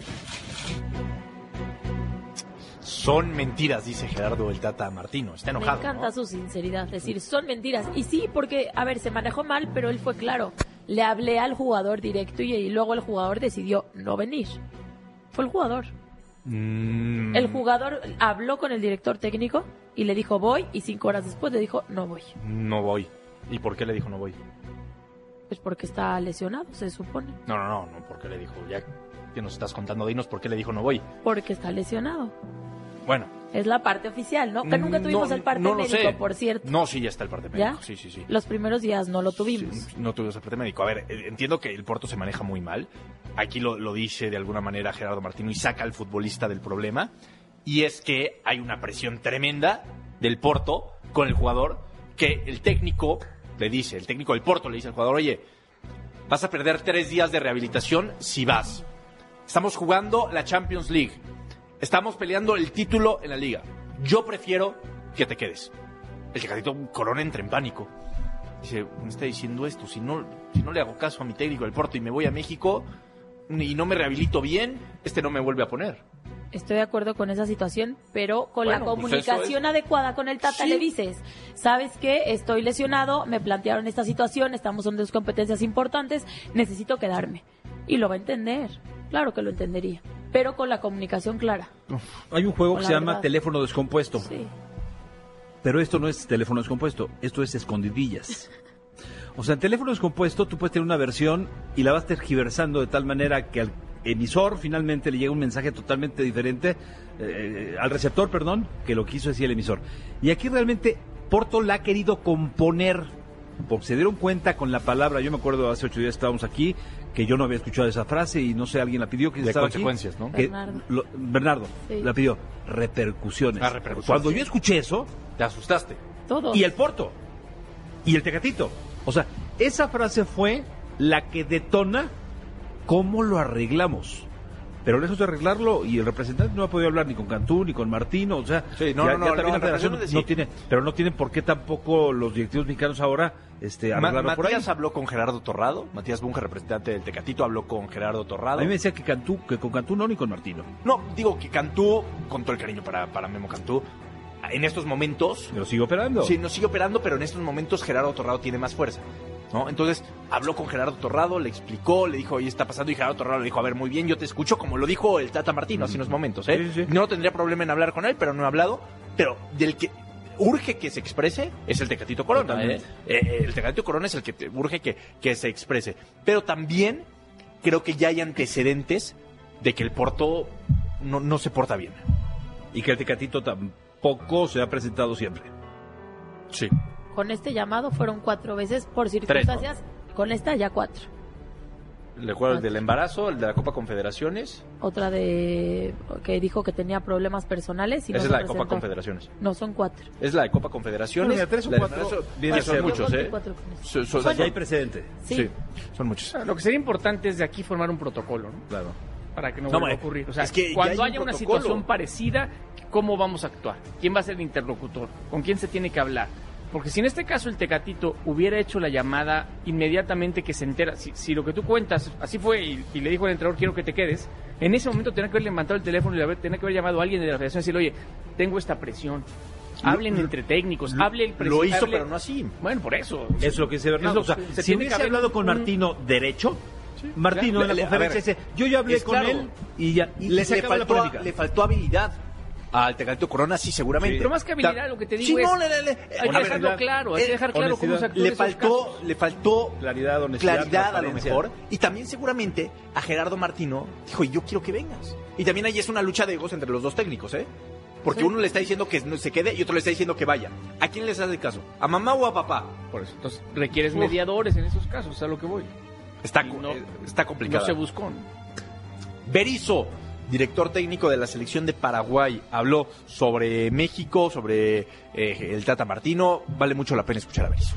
Son mentiras, dice Gerardo el Tata Martino. Está enojado. Me encanta, ¿no?, su sinceridad. Decir, son mentiras. Y sí, porque, a ver, se manejó mal, pero él fue claro. Le hablé al jugador directo y luego el jugador decidió no venir. Fue el jugador. El jugador habló con el director técnico y le dijo voy, y 5 horas después le dijo no voy. No voy. ¿Y por qué le dijo no voy? Pues porque está lesionado, se supone. No, ¿por qué le dijo? Ya que nos estás contando, dinos por qué le dijo no voy. Porque está lesionado. Bueno. Es la parte oficial, ¿no? Que nunca tuvimos el parte médico, sé. Por cierto. No, sí, ya está el parte médico. ¿Ya? Sí. Los primeros días no lo tuvimos. Sí, no tuvimos el parte médico. A ver, entiendo que el Porto se maneja muy mal. Aquí lo dice de alguna manera Gerardo Martino y saca al futbolista del problema. Y es que hay una presión tremenda del Porto con el jugador, que el técnico el técnico del Porto le dice al jugador, oye, vas a perder 3 días de rehabilitación si vas. Estamos jugando la Champions League. Estamos peleando el título en la liga. Yo prefiero que te quedes. El Tecatito Corona entra en pánico. Dice, me está diciendo esto. Si no le hago caso a mi técnico del Porto y me voy a México y no me rehabilito bien, no me vuelve a poner. Estoy de acuerdo con esa situación, pero con la comunicación adecuada con el Tata, sí. Le dices, ¿sabes qué? Estoy lesionado, me plantearon esta situación, estamos en 2 competencias importantes, necesito quedarme. Y lo va a entender, claro que lo entendería, pero con la comunicación clara. Hay un juego que se llama teléfono descompuesto. Sí. Pero esto no es teléfono descompuesto, esto es escondidillas. O sea, en teléfono descompuesto tú puedes tener una versión y la vas tergiversando de tal manera que al emisor finalmente le llega un mensaje totalmente diferente, al receptor, perdón, que lo quiso decir el emisor. Y aquí realmente Porto la ha querido componer, porque se dieron cuenta con la palabra, yo me acuerdo hace 8 días estábamos aquí, que yo no había escuchado esa frase y no sé, alguien la pidió, que de estaba consecuencias, aquí, ¿no? Que Bernardo Sí. la pidió, repercusiones. Cuando yo escuché eso, te asustaste. Todos. Y el Porto, y el Tecatito. O sea, esa frase fue la que detona cómo lo arreglamos. Pero lejos de arreglarlo, y el representante no ha podido hablar ni con Cantú ni con Martino, o sea, sí, también la federación no tiene, pero no tienen por qué tampoco los directivos mexicanos ahora arreglarlo por ahí. Matías habló con Gerardo Torrado, Matías Bunge, representante del Tecatito, habló con Gerardo Torrado. A mí me decía que con Cantú no, ni con Martino. No, digo que Cantú, con todo el cariño para Memo Cantú, en estos momentos... ¿Lo sigue operando? Sí, no sigue operando, pero en estos momentos Gerardo Torrado tiene más fuerza, ¿no? Entonces, habló con Gerardo Torrado, le explicó, le dijo, oye, está pasando, y Gerardo Torrado le dijo, a ver, muy bien, yo te escucho, como lo dijo el Tata Martino hace unos momentos, ¿eh? Sí, sí. No tendría problema en hablar con él, pero no he hablado, pero del que urge que se exprese es el Tecatito Corona, ¿eh? El Tecatito Corona es el que urge que se exprese, pero también creo que ya hay antecedentes de que el Porto no se porta bien. Y que el Tecatito tampoco se ha presentado siempre. Sí. Con este llamado fueron 4 veces por circunstancias. 3, ¿no? Con esta ya 4. Le juego el del embarazo, el de la Copa Confederaciones. Otra de que dijo que tenía problemas personales. Y Esa no es se la de Copa presentó. Confederaciones. No, son 4. Es la de Copa Confederaciones. Bueno, mira, 3 o La de 4 embarazo, viene a son ser muchos, Yo ¿eh? conté 4 con eso. O sea, ya hay precedente. Sí. Son muchos. Lo que sería importante es de aquí formar un protocolo, ¿no? Claro. Para que no No, vuelva a hombre, ocurrir. O sea, es que ya cuando hay un haya una protocolo. situación parecida, ¿cómo vamos a actuar? ¿Quién va a ser el interlocutor? ¿Con quién se tiene que hablar? Porque si en este caso el Tecatito hubiera hecho la llamada inmediatamente que se entera, si lo que tú cuentas así fue y le dijo al entrenador quiero que te quedes, en ese momento tenía que haber levantado el teléfono y tener que haber llamado a alguien de la federación y decirle, oye, tengo esta presión. Hablen entre técnicos, hable el presidente. Lo hizo, hable- pero no así. Bueno, por eso. Es lo que dice Bernardo. O sea, Se si tiene hubiese que haber hablado con un- Martino derecho, Martino claro. en la conferencia dice, yo ya hablé Es con claro. él y ya y se acabó la polémica. Le faltó habilidad al Tecatito Corona, sí, seguramente. Pero más que habilidad, lo que te digo Sí, es... no, hay que dejarlo claro, hay que dejar claro cómo se actúa en esos casos. Le faltó claridad, honestidad, claridad a lo transparencia. mejor. Y también seguramente a Gerardo Martino dijo, yo quiero que vengas. Y también ahí es una lucha de egos entre los dos técnicos, ¿eh? Porque uno le está diciendo que no se quede y otro le está diciendo que vaya. ¿A quién les hace caso? ¿A mamá o a papá? Por eso. Entonces, requieres mediadores en esos casos, es a lo que voy. Está No complicado. se buscó. Berizzo, director técnico de la selección de Paraguay, habló sobre México, sobre el Tata Martino. Vale mucho la pena escuchar a Berizzo.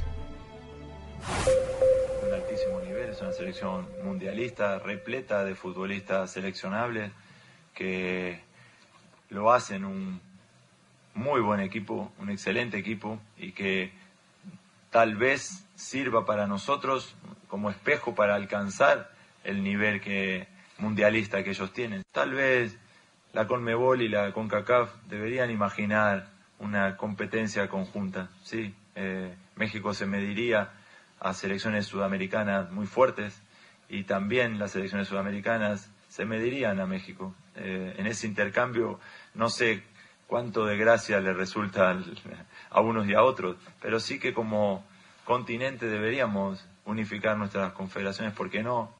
Un altísimo nivel, es una selección mundialista, repleta de futbolistas seleccionables que lo hacen un muy buen equipo, un excelente equipo y que tal vez sirva para nosotros como espejo para alcanzar el nivel mundialista que ellos tienen. Tal vez la CONMEBOL y la CONCACAF deberían imaginar una competencia conjunta. Sí, México se mediría a selecciones sudamericanas muy fuertes y también las selecciones sudamericanas se medirían a México. En ese intercambio no sé cuánto de gracia le resulta a unos y a otros, pero sí que como continente deberíamos unificar nuestras confederaciones, ¿por qué no?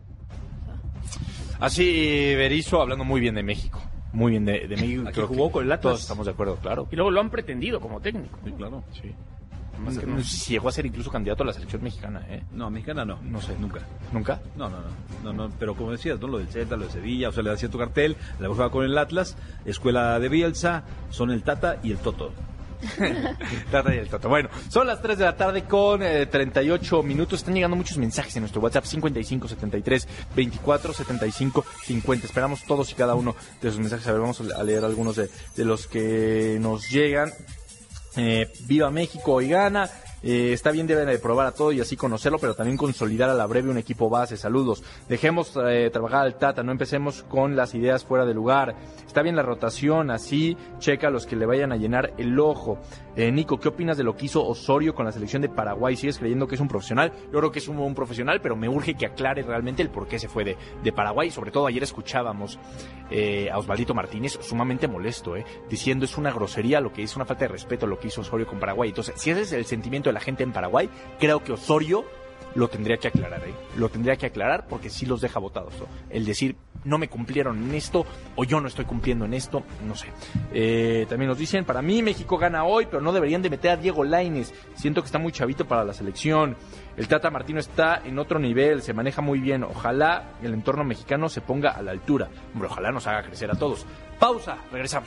Así Berizzo hablando muy bien de México. Muy bien de México. Aquí Creo jugó que con el Atlas. Todos estamos de acuerdo, claro. Y luego lo han pretendido como técnico. Sí, claro. Sí. Más que no. No sé si llegó a ser incluso candidato a la selección mexicana, ¿eh? No, mexicana no. No sé. Nunca. ¿Nunca? No, pero como decías, ¿no? Lo del Celta, lo de Sevilla, o sea, le hacía tu cartel, la jugaba con el Atlas, escuela de Bielsa, son el Tata y el Toto. Tata y el Toto. Bueno, son las 3 de la tarde con 38 minutos. Están llegando muchos mensajes en nuestro WhatsApp 55 73 24 75 50. Esperamos todos y cada uno de esos mensajes. A ver, vamos a leer algunos de los que nos llegan. Viva México, hoy gana. Está bien, deben de probar a todo y así conocerlo, pero también consolidar a la breve un equipo base. Saludos. Dejemos trabajar al Tata, no empecemos con las ideas fuera de lugar. Está bien la rotación, así checa a los que le vayan a llenar el ojo. Nico, ¿qué opinas de lo que hizo Osorio con la selección de Paraguay? ¿Sigues creyendo que es un profesional? Yo creo que es un buen profesional, pero me urge que aclare realmente el por qué se fue de Paraguay. Sobre todo ayer escuchábamos a Osvaldito Martínez sumamente molesto, diciendo es una grosería lo que hizo, una falta de respeto lo que hizo Osorio con Paraguay. Entonces, si ese es el sentimiento de la gente en Paraguay, creo que Osorio lo tendría que aclarar, lo tendría que aclarar porque sí los deja botados, ¿no? El decir, no me cumplieron en esto o yo no estoy cumpliendo en esto, no sé. También nos dicen, para mí México gana hoy, pero no deberían de meter a Diego Lainez, siento que está muy chavito para la selección. El Tata Martino está en otro nivel, se maneja muy bien, ojalá el entorno mexicano se ponga a la altura. Hombre, ojalá nos haga crecer a todos. Pausa, regresamos.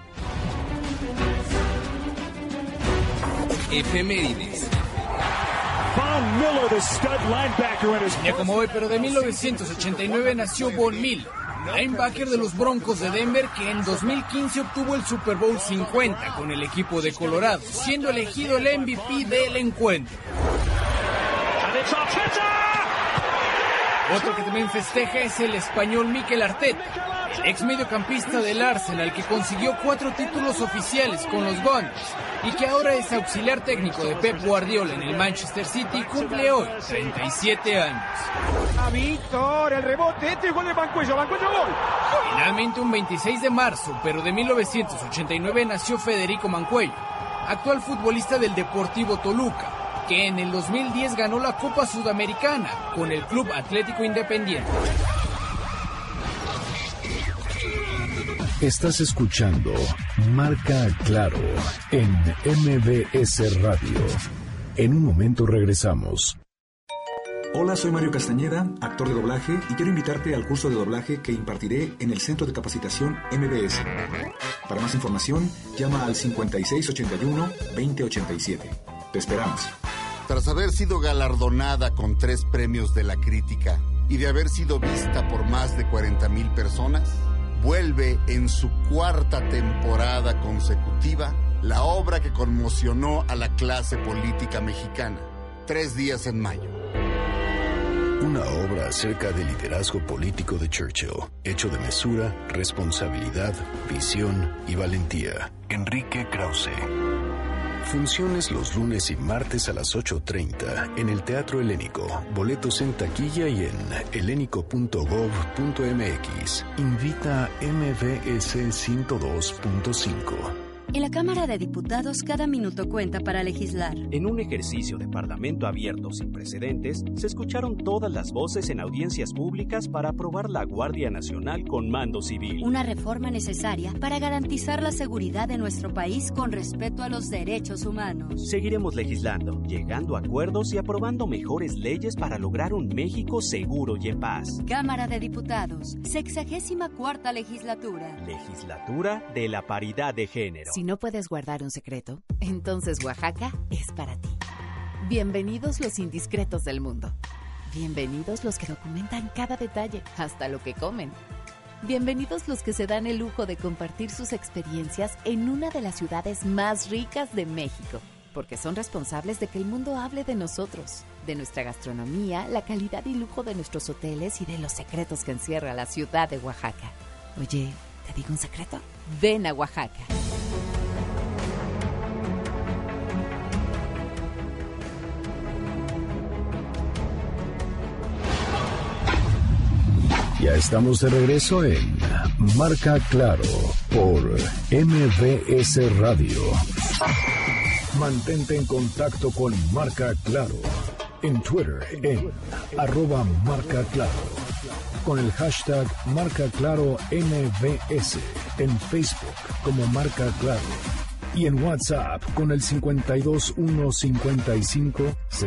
Efemérides. Von Miller, the stud linebacker, ya como hoy, pero de 1989 nació Von Miller, linebacker de los Broncos de Denver, que en 2015 obtuvo el Super Bowl 50 con el equipo de Colorado, siendo elegido el MVP del encuentro. Otro que también festeja es el español Mikel Arteta, el ex mediocampista del Arsenal, que consiguió 4 títulos oficiales con los Gunners y que ahora es auxiliar técnico de Pep Guardiola en el Manchester City, cumple hoy 37 años. A Víctor, el rebote, gol de Mancuello, gol. Finalmente un 26 de marzo, pero de 1989 nació Federico Mancuello, actual futbolista del Deportivo Toluca, que en el 2010 ganó la Copa Sudamericana con el Club Atlético Independiente. Estás escuchando Marca Claro en MBS Radio. En un momento regresamos. Hola, soy Mario Castañeda, actor de doblaje, y quiero invitarte al curso de doblaje que impartiré en el Centro de Capacitación MBS. Para más información, llama al 5681-2087. Te esperamos. Tras haber sido galardonada con 3 premios de la crítica y de haber sido vista por más de 40,000 personas, vuelve en su 4ª temporada consecutiva la obra que conmocionó a la clase política mexicana, 3 días en mayo. Una obra acerca del liderazgo político de Churchill, hecho de mesura, responsabilidad, visión y valentía. Enrique Krause. Funciones los lunes y martes a las 8:30 en el Teatro Helénico. Boletos en taquilla y en helenico.gov.mx. Invita MBS 102.5. En la Cámara de Diputados, cada minuto cuenta para legislar. En un ejercicio de parlamento abierto sin precedentes, se escucharon todas las voces en audiencias públicas para aprobar la Guardia Nacional con mando civil. Una reforma necesaria para garantizar la seguridad de nuestro país con respeto a los derechos humanos. Seguiremos legislando, llegando a acuerdos y aprobando mejores leyes para lograr un México seguro y en paz. Cámara de Diputados, 64ª legislatura. Legislatura de la paridad de género. Si no puedes guardar un secreto, entonces Oaxaca es para ti. Bienvenidos los indiscretos del mundo. Bienvenidos los que documentan cada detalle, hasta lo que comen. Bienvenidos los que se dan el lujo de compartir sus experiencias en una de las ciudades más ricas de México, porque son responsables de que el mundo hable de nosotros, de nuestra gastronomía, la calidad y lujo de nuestros hoteles y de los secretos que encierra la ciudad de Oaxaca. Oye, ¿te digo un secreto? Ven a Oaxaca. Ya estamos de regreso en Marca Claro por MBS Radio. Mantente en contacto con Marca Claro en Twitter en @marcaclaro, con el hashtag Marca Claro MBS, en Facebook como Marca Claro y en WhatsApp con el 52155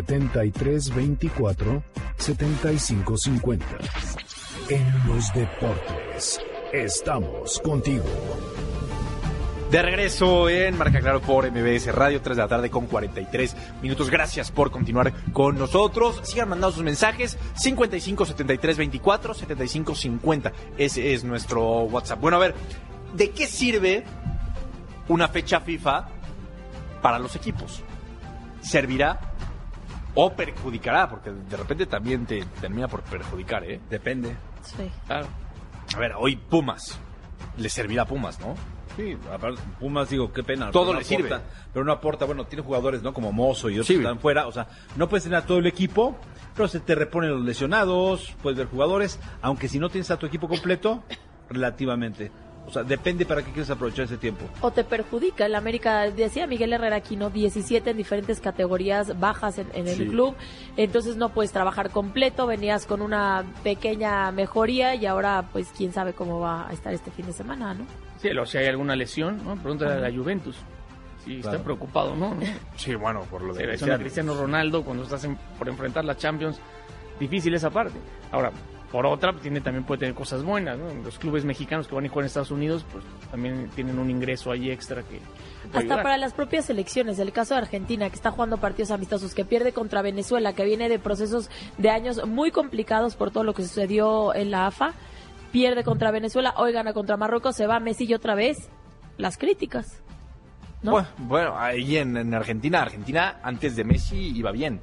7324 7550. En los deportes, estamos contigo. De regreso en Marca Claro por MBS Radio, 3 de la tarde con 43 minutos. Gracias por continuar con nosotros. Sigan mandando sus mensajes, 55 73 24 75 50. Ese es nuestro WhatsApp. Bueno, a ver, ¿de qué sirve una fecha FIFA para los equipos? servirá o perjudicará, porque de repente también te termina por perjudicar, ¿eh? Depende. Sí. Claro. A ver, hoy Pumas. Le servirá a Pumas, ¿no? Sí, aparte, Pumas, digo, qué pena. Todo no le sirve. Pero no aporta, bueno, tiene jugadores, ¿no? Como Mozo y otros Sí. que están fuera. O sea, no puedes tener a todo el equipo, pero se te reponen los lesionados, puedes ver jugadores, aunque si no tienes a tu equipo completo, relativamente. O sea, depende para qué quieres aprovechar ese tiempo. O te perjudica. El América, decía Miguel Herrera Aquino, 17 en diferentes categorías bajas en el club. Entonces no puedes trabajar completo. Venías con una pequeña mejoría y ahora, pues, quién sabe cómo va a estar este fin de semana, ¿no? Sí, o si hay alguna lesión, ¿no? Pregúntale a la Juventus. Sí, Claro. está preocupado, ¿no? Sí, bueno, por lo de... Se lesiona a Cristiano Ronaldo cuando estás por enfrentar la Champions. Difícil esa parte. Ahora, por otra, también puede tener cosas buenas, ¿no? Los clubes mexicanos que van a jugar en Estados Unidos, pues también tienen un ingreso ahí extra que puede Hasta ayudar. para las propias selecciones, el caso de Argentina, que está jugando partidos amistosos, que pierde contra Venezuela, que viene de procesos de años muy complicados por todo lo que sucedió en la AFA, pierde contra Venezuela, hoy gana contra Marruecos, se va Messi y otra vez las críticas, ¿no? Bueno, ahí en Argentina antes de Messi iba bien.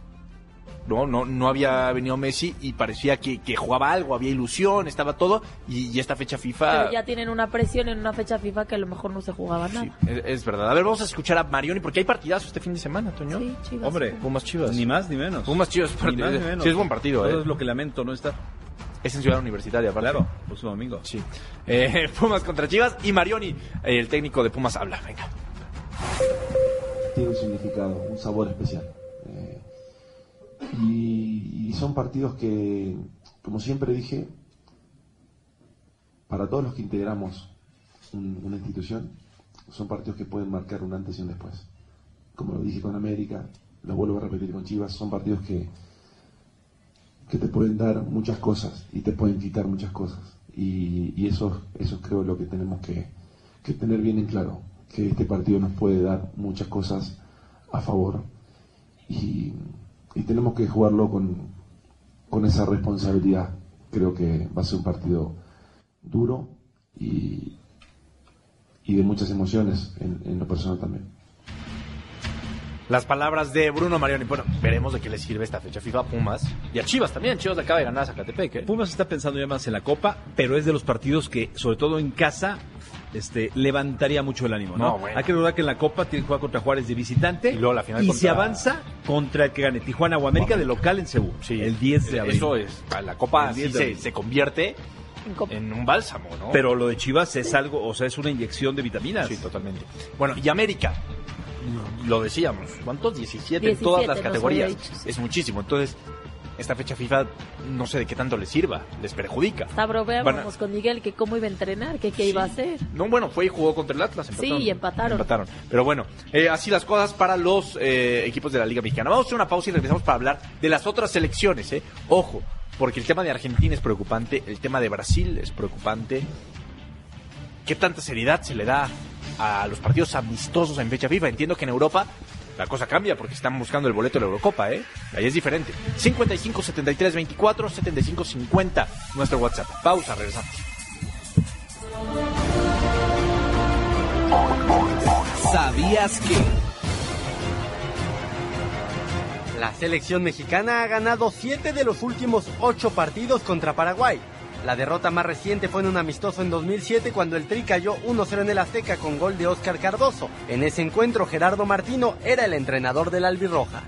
No había venido Messi y parecía que jugaba algo, había ilusión, estaba todo, y esta fecha FIFA... Pero ya tienen una presión en una fecha FIFA que a lo mejor no se jugaba nada. Sí, es verdad. A ver, vamos a escuchar a Marioni, porque hay partidazo este fin de semana, Toño. Sí, Chivas. Hombre, Pumas Chivas. Ni más ni menos. Pumas Chivas, Ni más ni menos. sí es buen partido, Todo es lo que lamento no estar. Es en Ciudad Universitaria, aparte. Claro, próximo domingo. Sí. Pumas contra Chivas y Marioni, el técnico de Pumas, habla. Venga. Tiene un significado, un sabor especial. Y son partidos que, como siempre dije, para todos los que integramos una institución, son partidos que pueden marcar un antes y un después. Como lo dije con América, lo vuelvo a repetir con Chivas, son partidos que te pueden dar muchas cosas y te pueden quitar muchas cosas. Y eso creo lo que tenemos que tener bien en claro, que este partido nos puede dar muchas cosas a favor y tenemos que jugarlo con esa responsabilidad. Creo que va a ser un partido duro y de muchas emociones en lo personal también. Las palabras de Bruno Marioni. Bueno, veremos de qué le sirve esta fecha FIFA a Pumas y a Chivas también. Chivas le acaba de ganar a Zacatepec, ¿eh? Pumas está pensando ya más en la Copa, pero es de los partidos que, sobre todo en casa, levantaría mucho el ánimo, ¿no? Bueno. Hay que recordar que en la Copa tiene que jugar contra Juárez de visitante Y luego la final y contra- se avanza contra el que gane Tijuana o América de local en Seúl, el 10 de abril. Eso es, la Copa El sí 10 de abril. se convierte en un bálsamo, ¿no? Pero lo de Chivas es algo, o sea, es una inyección de vitaminas. Sí, totalmente. Bueno, y América, lo decíamos, ¿cuántos? 17 en todas las 17 nos categorías. había dicho, sí. Es muchísimo. Entonces, esta fecha FIFA no sé de qué tanto les sirva, les perjudica. Hasta bromeábamos con Miguel que cómo iba a entrenar, que qué iba a hacer. No, bueno, fue y jugó contra el Atlas. Sí, y empataron. Pero bueno, así las cosas para los equipos de la Liga Mexicana. Vamos a hacer una pausa y regresamos para hablar de las otras selecciones, ¿eh? Ojo, porque el tema de Argentina es preocupante, el tema de Brasil es preocupante. ¿Qué tanta seriedad se le da a los partidos amistosos en fecha FIFA? Entiendo que en Europa la cosa cambia porque están buscando el boleto de la Eurocopa, ¿eh? Ahí es diferente. 55 73 24 75 50, nuestro WhatsApp. Pausa, regresamos. ¿Sabías que? La selección mexicana ha ganado 7 de los últimos 8 partidos contra Paraguay. La derrota más reciente fue en un amistoso en 2007 cuando el Tri cayó 1-0 en el Azteca con gol de Óscar Cardoso. En ese encuentro Gerardo Martino era el entrenador del albirroja.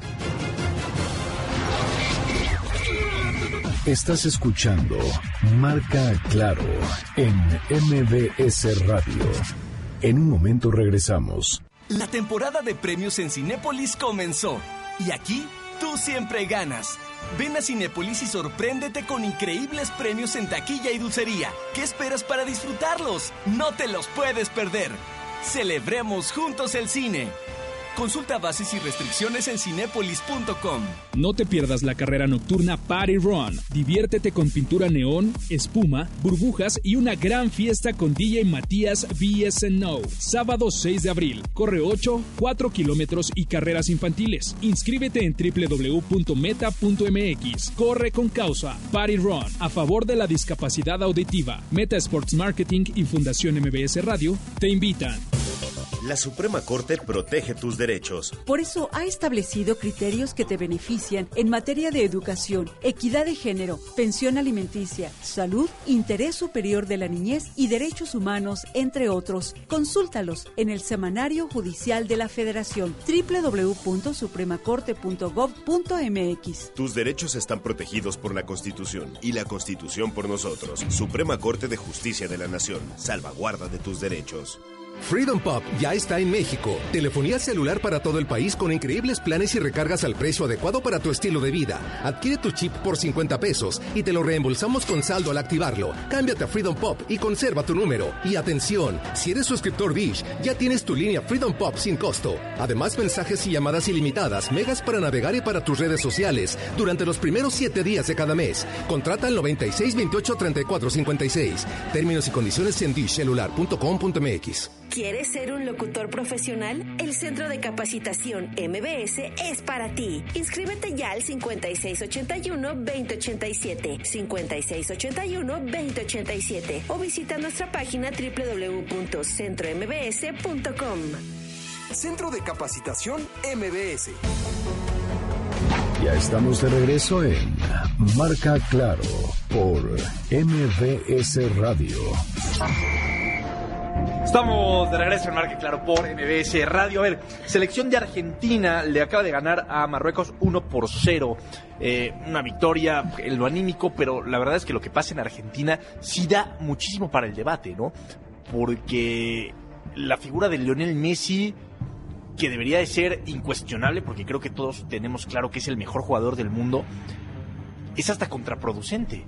Estás escuchando Marca Claro en MBS Radio. En un momento regresamos. La temporada de premios en Cinépolis comenzó. Y aquí, tú siempre ganas. Ven a Cinépolis y sorpréndete con increíbles premios en taquilla y dulcería. ¿Qué esperas para disfrutarlos? No te los puedes perder. Celebremos juntos el cine. Consulta bases y restricciones en cinépolis.com. No te pierdas la carrera nocturna Party Run. Diviértete con pintura neón, espuma, burbujas y una gran fiesta con DJ Matías BSNO. Sábado 6 de abril. Corre 8, 4 kilómetros y carreras infantiles. Inscríbete en www.meta.mx. Corre con causa. Party Run. A favor de la discapacidad auditiva. Meta Sports Marketing y Fundación MBS Radio te invitan. La Suprema Corte protege tus derechos. Por eso ha establecido criterios que te benefician en materia de educación, equidad de género, pensión alimenticia, salud, interés superior de la niñez y derechos humanos, entre otros. Consúltalos en el Semanario Judicial de la Federación, www.supremacorte.gov.mx. Tus derechos están protegidos por la Constitución y la Constitución por nosotros. Suprema Corte de Justicia de la Nación. Salvaguarda de tus derechos. Freedom Pop ya está en México. Telefonía celular para todo el país con increíbles planes y recargas al precio adecuado para tu estilo de vida. Adquiere tu chip por $50 y te lo reembolsamos con saldo al activarlo. Cámbiate a Freedom Pop y conserva tu número. Y atención, si eres suscriptor Dish, ya tienes tu línea Freedom Pop sin costo. Además, mensajes y llamadas ilimitadas, megas para navegar y para tus redes sociales durante los primeros 7 días de cada mes. Contrata al 96 28 34 56. Términos y condiciones en dishcelular.com.mx. ¿Quieres ser un locutor profesional? El Centro de Capacitación MBS es para ti. Inscríbete ya al 5681-2087, 5681-2087 o visita nuestra página www.centrombs.com. Centro de Capacitación MBS. Ya estamos de regreso en Marca Claro por MBS Radio. Estamos de regreso en Marca Claro por MBS Radio. A ver, selección de Argentina le acaba de ganar a Marruecos 1-0. Una victoria en lo anímico, pero la verdad es que lo que pasa en Argentina sí da muchísimo para el debate, ¿no? Porque la figura de Lionel Messi, que debería de ser incuestionable, porque creo que todos tenemos claro que es el mejor jugador del mundo, es hasta contraproducente.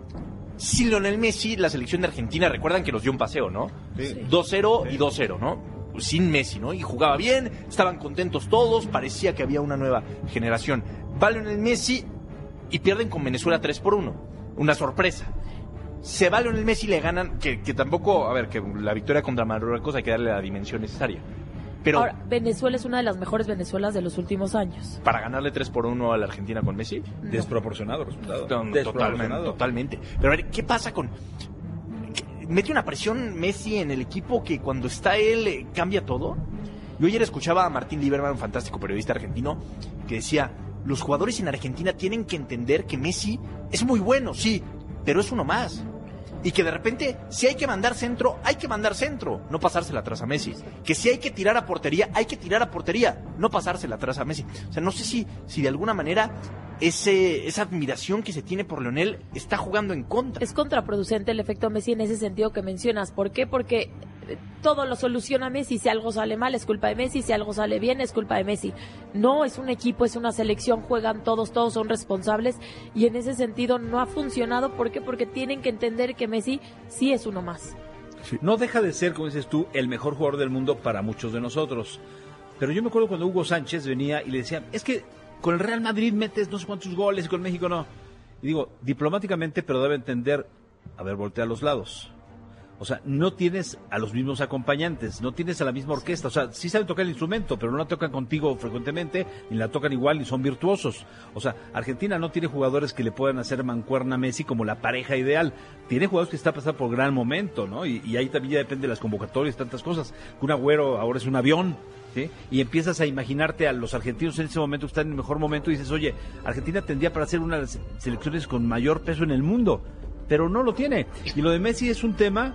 Sin Lionel Messi, la selección de Argentina, recuerdan que nos dio un paseo, ¿no? Sí. 2-0 y 2-0, ¿no? Sin Messi, ¿no? Y jugaba bien, estaban contentos todos, parecía que había una nueva generación. Va Lionel Messi y pierden con Venezuela 3-1. Una sorpresa. Se va Lionel Messi y le ganan, que tampoco, a ver, que la victoria contra Marruecos hay que darle la dimensión necesaria. Pero ahora, Venezuela es una de las mejores Venezuelas de los últimos años. ¿Para ganarle 3-1 a la Argentina con Messi? No. Desproporcionado resultado. Totalmente. Pero a ver, ¿qué pasa con...? ¿Mete una presión Messi en el equipo que cuando está él cambia todo? Yo ayer escuchaba a Martín Lieberman, un fantástico periodista argentino, que decía, los jugadores en Argentina tienen que entender que Messi es muy bueno, sí, pero es uno más. Y que de repente, si hay que mandar centro, hay que mandar centro, no pasársela atrás a Messi. Que si hay que tirar a portería, hay que tirar a portería, no pasársela atrás a Messi. O sea, no sé si de alguna manera esa admiración que se tiene por Lionel está jugando en contra. Es contraproducente el efecto Messi en ese sentido que mencionas. ¿Por qué? Porque todo lo soluciona Messi. Si algo sale mal es culpa de Messi, si algo sale bien es culpa de Messi. No, es un equipo, es una selección, juegan todos son responsables y en ese sentido no ha funcionado. ¿Por qué? Porque tienen que entender que Messi sí es uno más. Sí. No deja de ser, como dices tú, el mejor jugador del mundo para muchos de nosotros. Pero yo me acuerdo cuando Hugo Sánchez venía y le decía, es que con el Real Madrid metes no sé cuántos goles y con México no. Y digo, diplomáticamente, pero debe entender, a ver, voltea a los lados. O sea, no tienes a los mismos acompañantes, no tienes a la misma orquesta. O sea, sí saben tocar el instrumento, pero no la tocan contigo frecuentemente, ni la tocan igual, ni son virtuosos. O sea, Argentina no tiene jugadores que le puedan hacer mancuerna a Messi como la pareja ideal. Tiene jugadores que están pasando por gran momento, ¿no? Y ahí también ya depende de las convocatorias y tantas cosas. Un Agüero ahora es un avión, ¿sí? Y empiezas a imaginarte a los argentinos en ese momento que están en el mejor momento y dices, oye, Argentina tendría para ser una de las selecciones con mayor peso en el mundo. Pero no lo tiene. Y lo de Messi es un tema,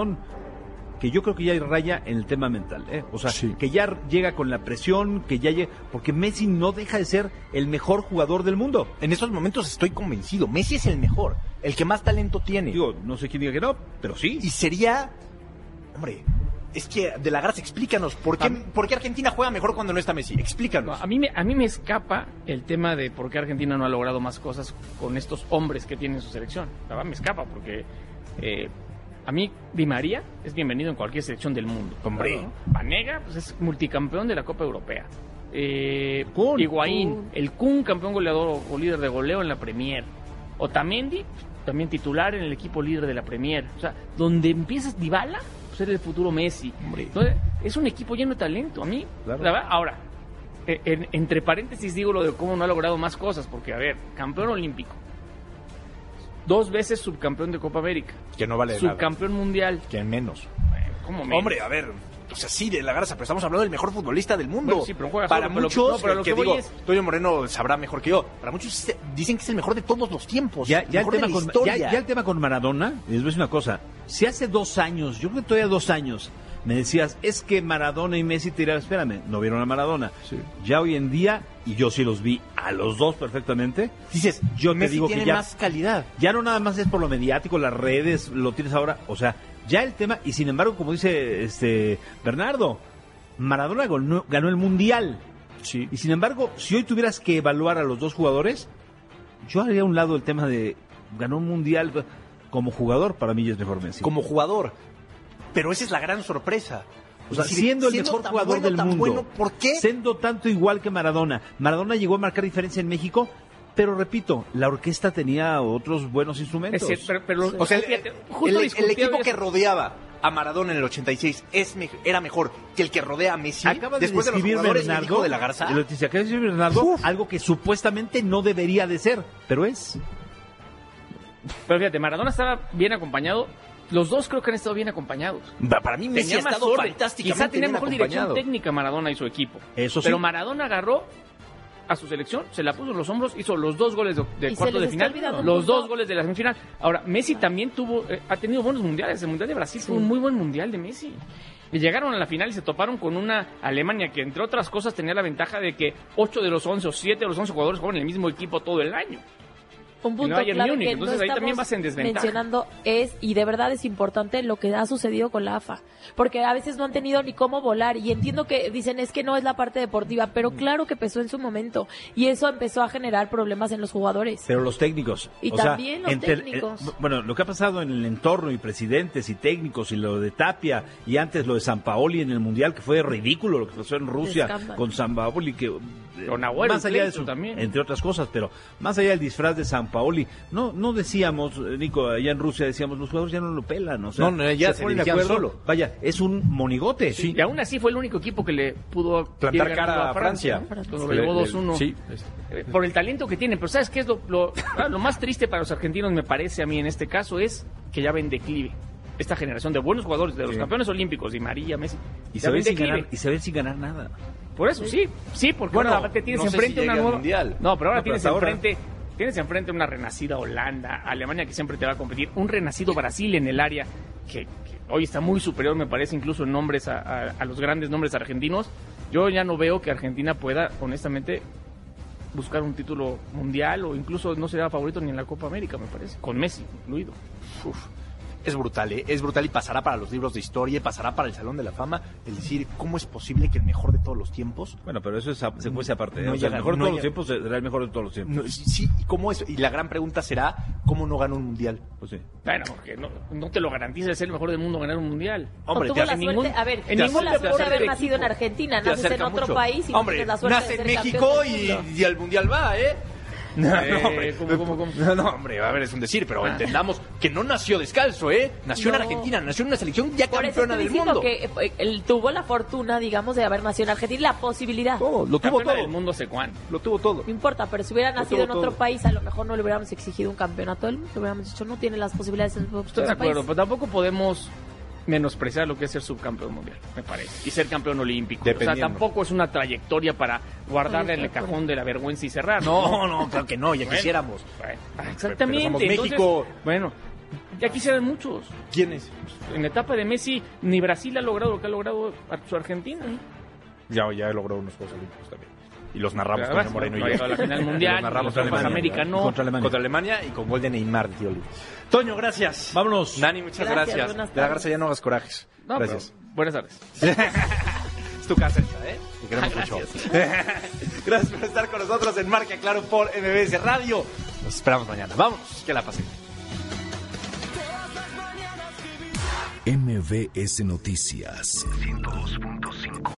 que yo creo que ya raya en el tema mental, ¿eh? O sea, sí, que ya llega con la presión, que ya llega, porque Messi no deja de ser el mejor jugador del mundo. En estos momentos estoy convencido, Messi es el mejor, el que más talento tiene. Digo, no sé quién diga que no, pero sí. Y sería, hombre, es que de la Garza, explícanos, ¿por qué Argentina juega mejor cuando no está Messi? Explícanos. No, a mí me escapa el tema de por qué Argentina no ha logrado más cosas con estos hombres que tiene en su selección. La verdad me escapa porque a mí Di María es bienvenido en cualquier selección del mundo. Hombre. ¿No? Vanega pues es multicampeón de la Copa Europea. Higuaín, el Kun, campeón goleador o líder de goleo en la Premier. Otamendi, también titular en el equipo líder de la Premier. O sea, donde empiezas Dybala, ser el futuro Messi. Entonces, es un equipo lleno de talento. A mí, claro. La verdad, ahora, entre paréntesis digo lo de cómo no ha logrado más cosas, porque, a ver, campeón olímpico, 2 veces subcampeón de Copa América, que no vale subcampeón nada. Mundial, que menos. ¿Cómo menos? Hombre, a ver, O sea, sí, de la Garza, pero estamos hablando del mejor futbolista del mundo. Bueno, sí, pero juega para solo, muchos, pero lo que voy digo, es... Toño Moreno sabrá mejor que yo. Para muchos dicen que es el mejor de todos los tiempos. Ya el tema con Maradona, les voy a decir una cosa. Si hace 2 años, yo creo que todavía 2 años, me decías, es que Maradona y Messi tiraron, espérame, no vieron a Maradona. Sí. Ya hoy en día, y yo sí los vi a los dos perfectamente, dices, yo Messi te digo tiene que ya más calidad. Ya no nada más es por lo mediático, las redes, lo tienes ahora, o sea, ya el tema, y sin embargo, como dice Bernardo, Maradona ganó el Mundial. Sí. Y sin embargo, si hoy tuvieras que evaluar a los dos jugadores, yo haría a un lado el tema de ganó un Mundial. Como jugador, para mí es mejor Messi. Como jugador. Pero esa es la gran sorpresa. O sea, siendo el mejor jugador del mundo. Bueno, ¿por qué? Siendo tanto igual que Maradona. Maradona llegó a marcar diferencia en México, pero repito, la orquesta tenía otros buenos instrumentos. Es cierto, pero o sea, el equipo que rodeaba a Maradona en el 86 era mejor que el que rodea a Messi. Acaba después de los jugadores Bernardo, de la Garza. Acaba de decir Bernardo, algo que supuestamente no debería de ser, pero es. Pero fíjate, Maradona estaba bien acompañado. Los dos creo que han estado bien acompañados. Para mí Messi ha estado fantásticamente Quizá tenía bien mejor acompañado. dirección técnica Maradona y su equipo. Eso sí. Pero Maradona agarró a su selección, se la puso en los hombros, hizo los 2 goles de cuarto de final, los 2 goles de la semifinal. Ahora, Messi también ha tenido buenos mundiales. El Mundial de Brasil fue un muy buen mundial de Messi. Y llegaron a la final y se toparon con una Alemania que, entre otras cosas, tenía la ventaja de que 8 de los 11 o 7 de los 11 jugadores juegan en el mismo equipo todo el año. Un punto clave Múnich, que entonces no ahí también estamos vas en desventaja. mencionando es, y de verdad es importante, lo que ha sucedido con la AFA, porque a veces no han tenido ni cómo volar, y entiendo que dicen es que no es la parte deportiva, pero claro que pesó en su momento, y eso empezó a generar problemas en los jugadores. Pero los técnicos. Y también los técnicos. Bueno, lo que ha pasado en el entorno, y presidentes y técnicos, y lo de Tapia, y antes lo de Sampaoli en el Mundial, que fue ridículo lo que pasó en Rusia con Sampaoli, que con Agüero, más allá de eso también, entre otras cosas, pero más allá del disfraz de Sampaoli, no decíamos, Nico, allá en Rusia decíamos, los jugadores ya no lo pelan, o sea, ya se ponen de acuerdo solo. Vaya, es un monigote. Sí. Y aún así fue el único equipo que le pudo plantar cara a Francia. Cuando lo llevó 2-1. Sí. Por el talento que tienen, pero ¿sabes qué es lo más triste para los argentinos, me parece a mí en este caso, es que ya ven declive esta generación de buenos jugadores, de los campeones olímpicos, Di María, Messi, y se ven sin ganar nada. Por eso, sí, porque ahora te tienes enfrente una nueva mundial. No, pero ahora tienes enfrente una renacida Holanda, Alemania, que siempre te va a competir, un renacido Brasil en el área que hoy está muy superior, me parece, incluso en nombres a los grandes nombres argentinos. Yo ya no veo que Argentina pueda, honestamente, buscar un título mundial, o incluso no será favorito ni en la Copa América, me parece, con Messi incluido. Es brutal, es brutal, y pasará para los libros de historia, y pasará para el Salón de la Fama, el decir, ¿cómo es posible que el mejor de todos los tiempos? Bueno, pero eso se cuece aparte. El mejor de todos los tiempos será el mejor de todos los tiempos. Sí, ¿y cómo es? Y la gran pregunta será, ¿cómo no ganó un mundial? Pues sí. Bueno, porque no te lo garantiza de ser el mejor del mundo ganar un mundial. Hombre, tuvo la suerte, tuvo la suerte de haber nacido en Argentina, naces en otro país y tienes la suerte de ser nace en México y al mundial va, No, hombre, a ver, es un decir, pero entendamos que no nació descalzo, nació en Argentina, nació en una selección ya campeona del mundo. Que él tuvo la fortuna, digamos, de haber nacido en Argentina, la posibilidad. Lo tuvo todo. del mundo hace cuánto. Lo tuvo todo. No importa, pero si hubiera nacido en otro país, a lo mejor no le hubiéramos exigido un campeonato. Le hubiéramos dicho, no tiene las posibilidades en otro Estoy de acuerdo, pero tampoco podemos menospreciar lo que es ser subcampeón mundial, me parece, y ser campeón olímpico. O sea, tampoco es una trayectoria para guardarle en el cajón de la vergüenza y cerrar. No, claro que no, ya quisiéramos. Exactamente. Pero México. Bueno, ya quisieran muchos. ¿Quiénes? En la etapa de Messi, ni Brasil ha logrado lo que ha logrado su Argentina. Ya logró unos Juegos Olímpicos también. Y los narramos con Moreno y yo. A la final mundial, narramos con América, no. Contra Alemania y con gol de Neymar, tío Luis. Toño, gracias. Vámonos. Dani, muchas gracias. De la Garza, ya no hagas corajes. No, gracias. Buenas tardes. Es tu casa esta, Te queremos mucho. Gracias por estar con nosotros en Marca Claro por MBS Radio. Nos esperamos mañana. Vámonos, que la pasen. MBS Noticias 102.5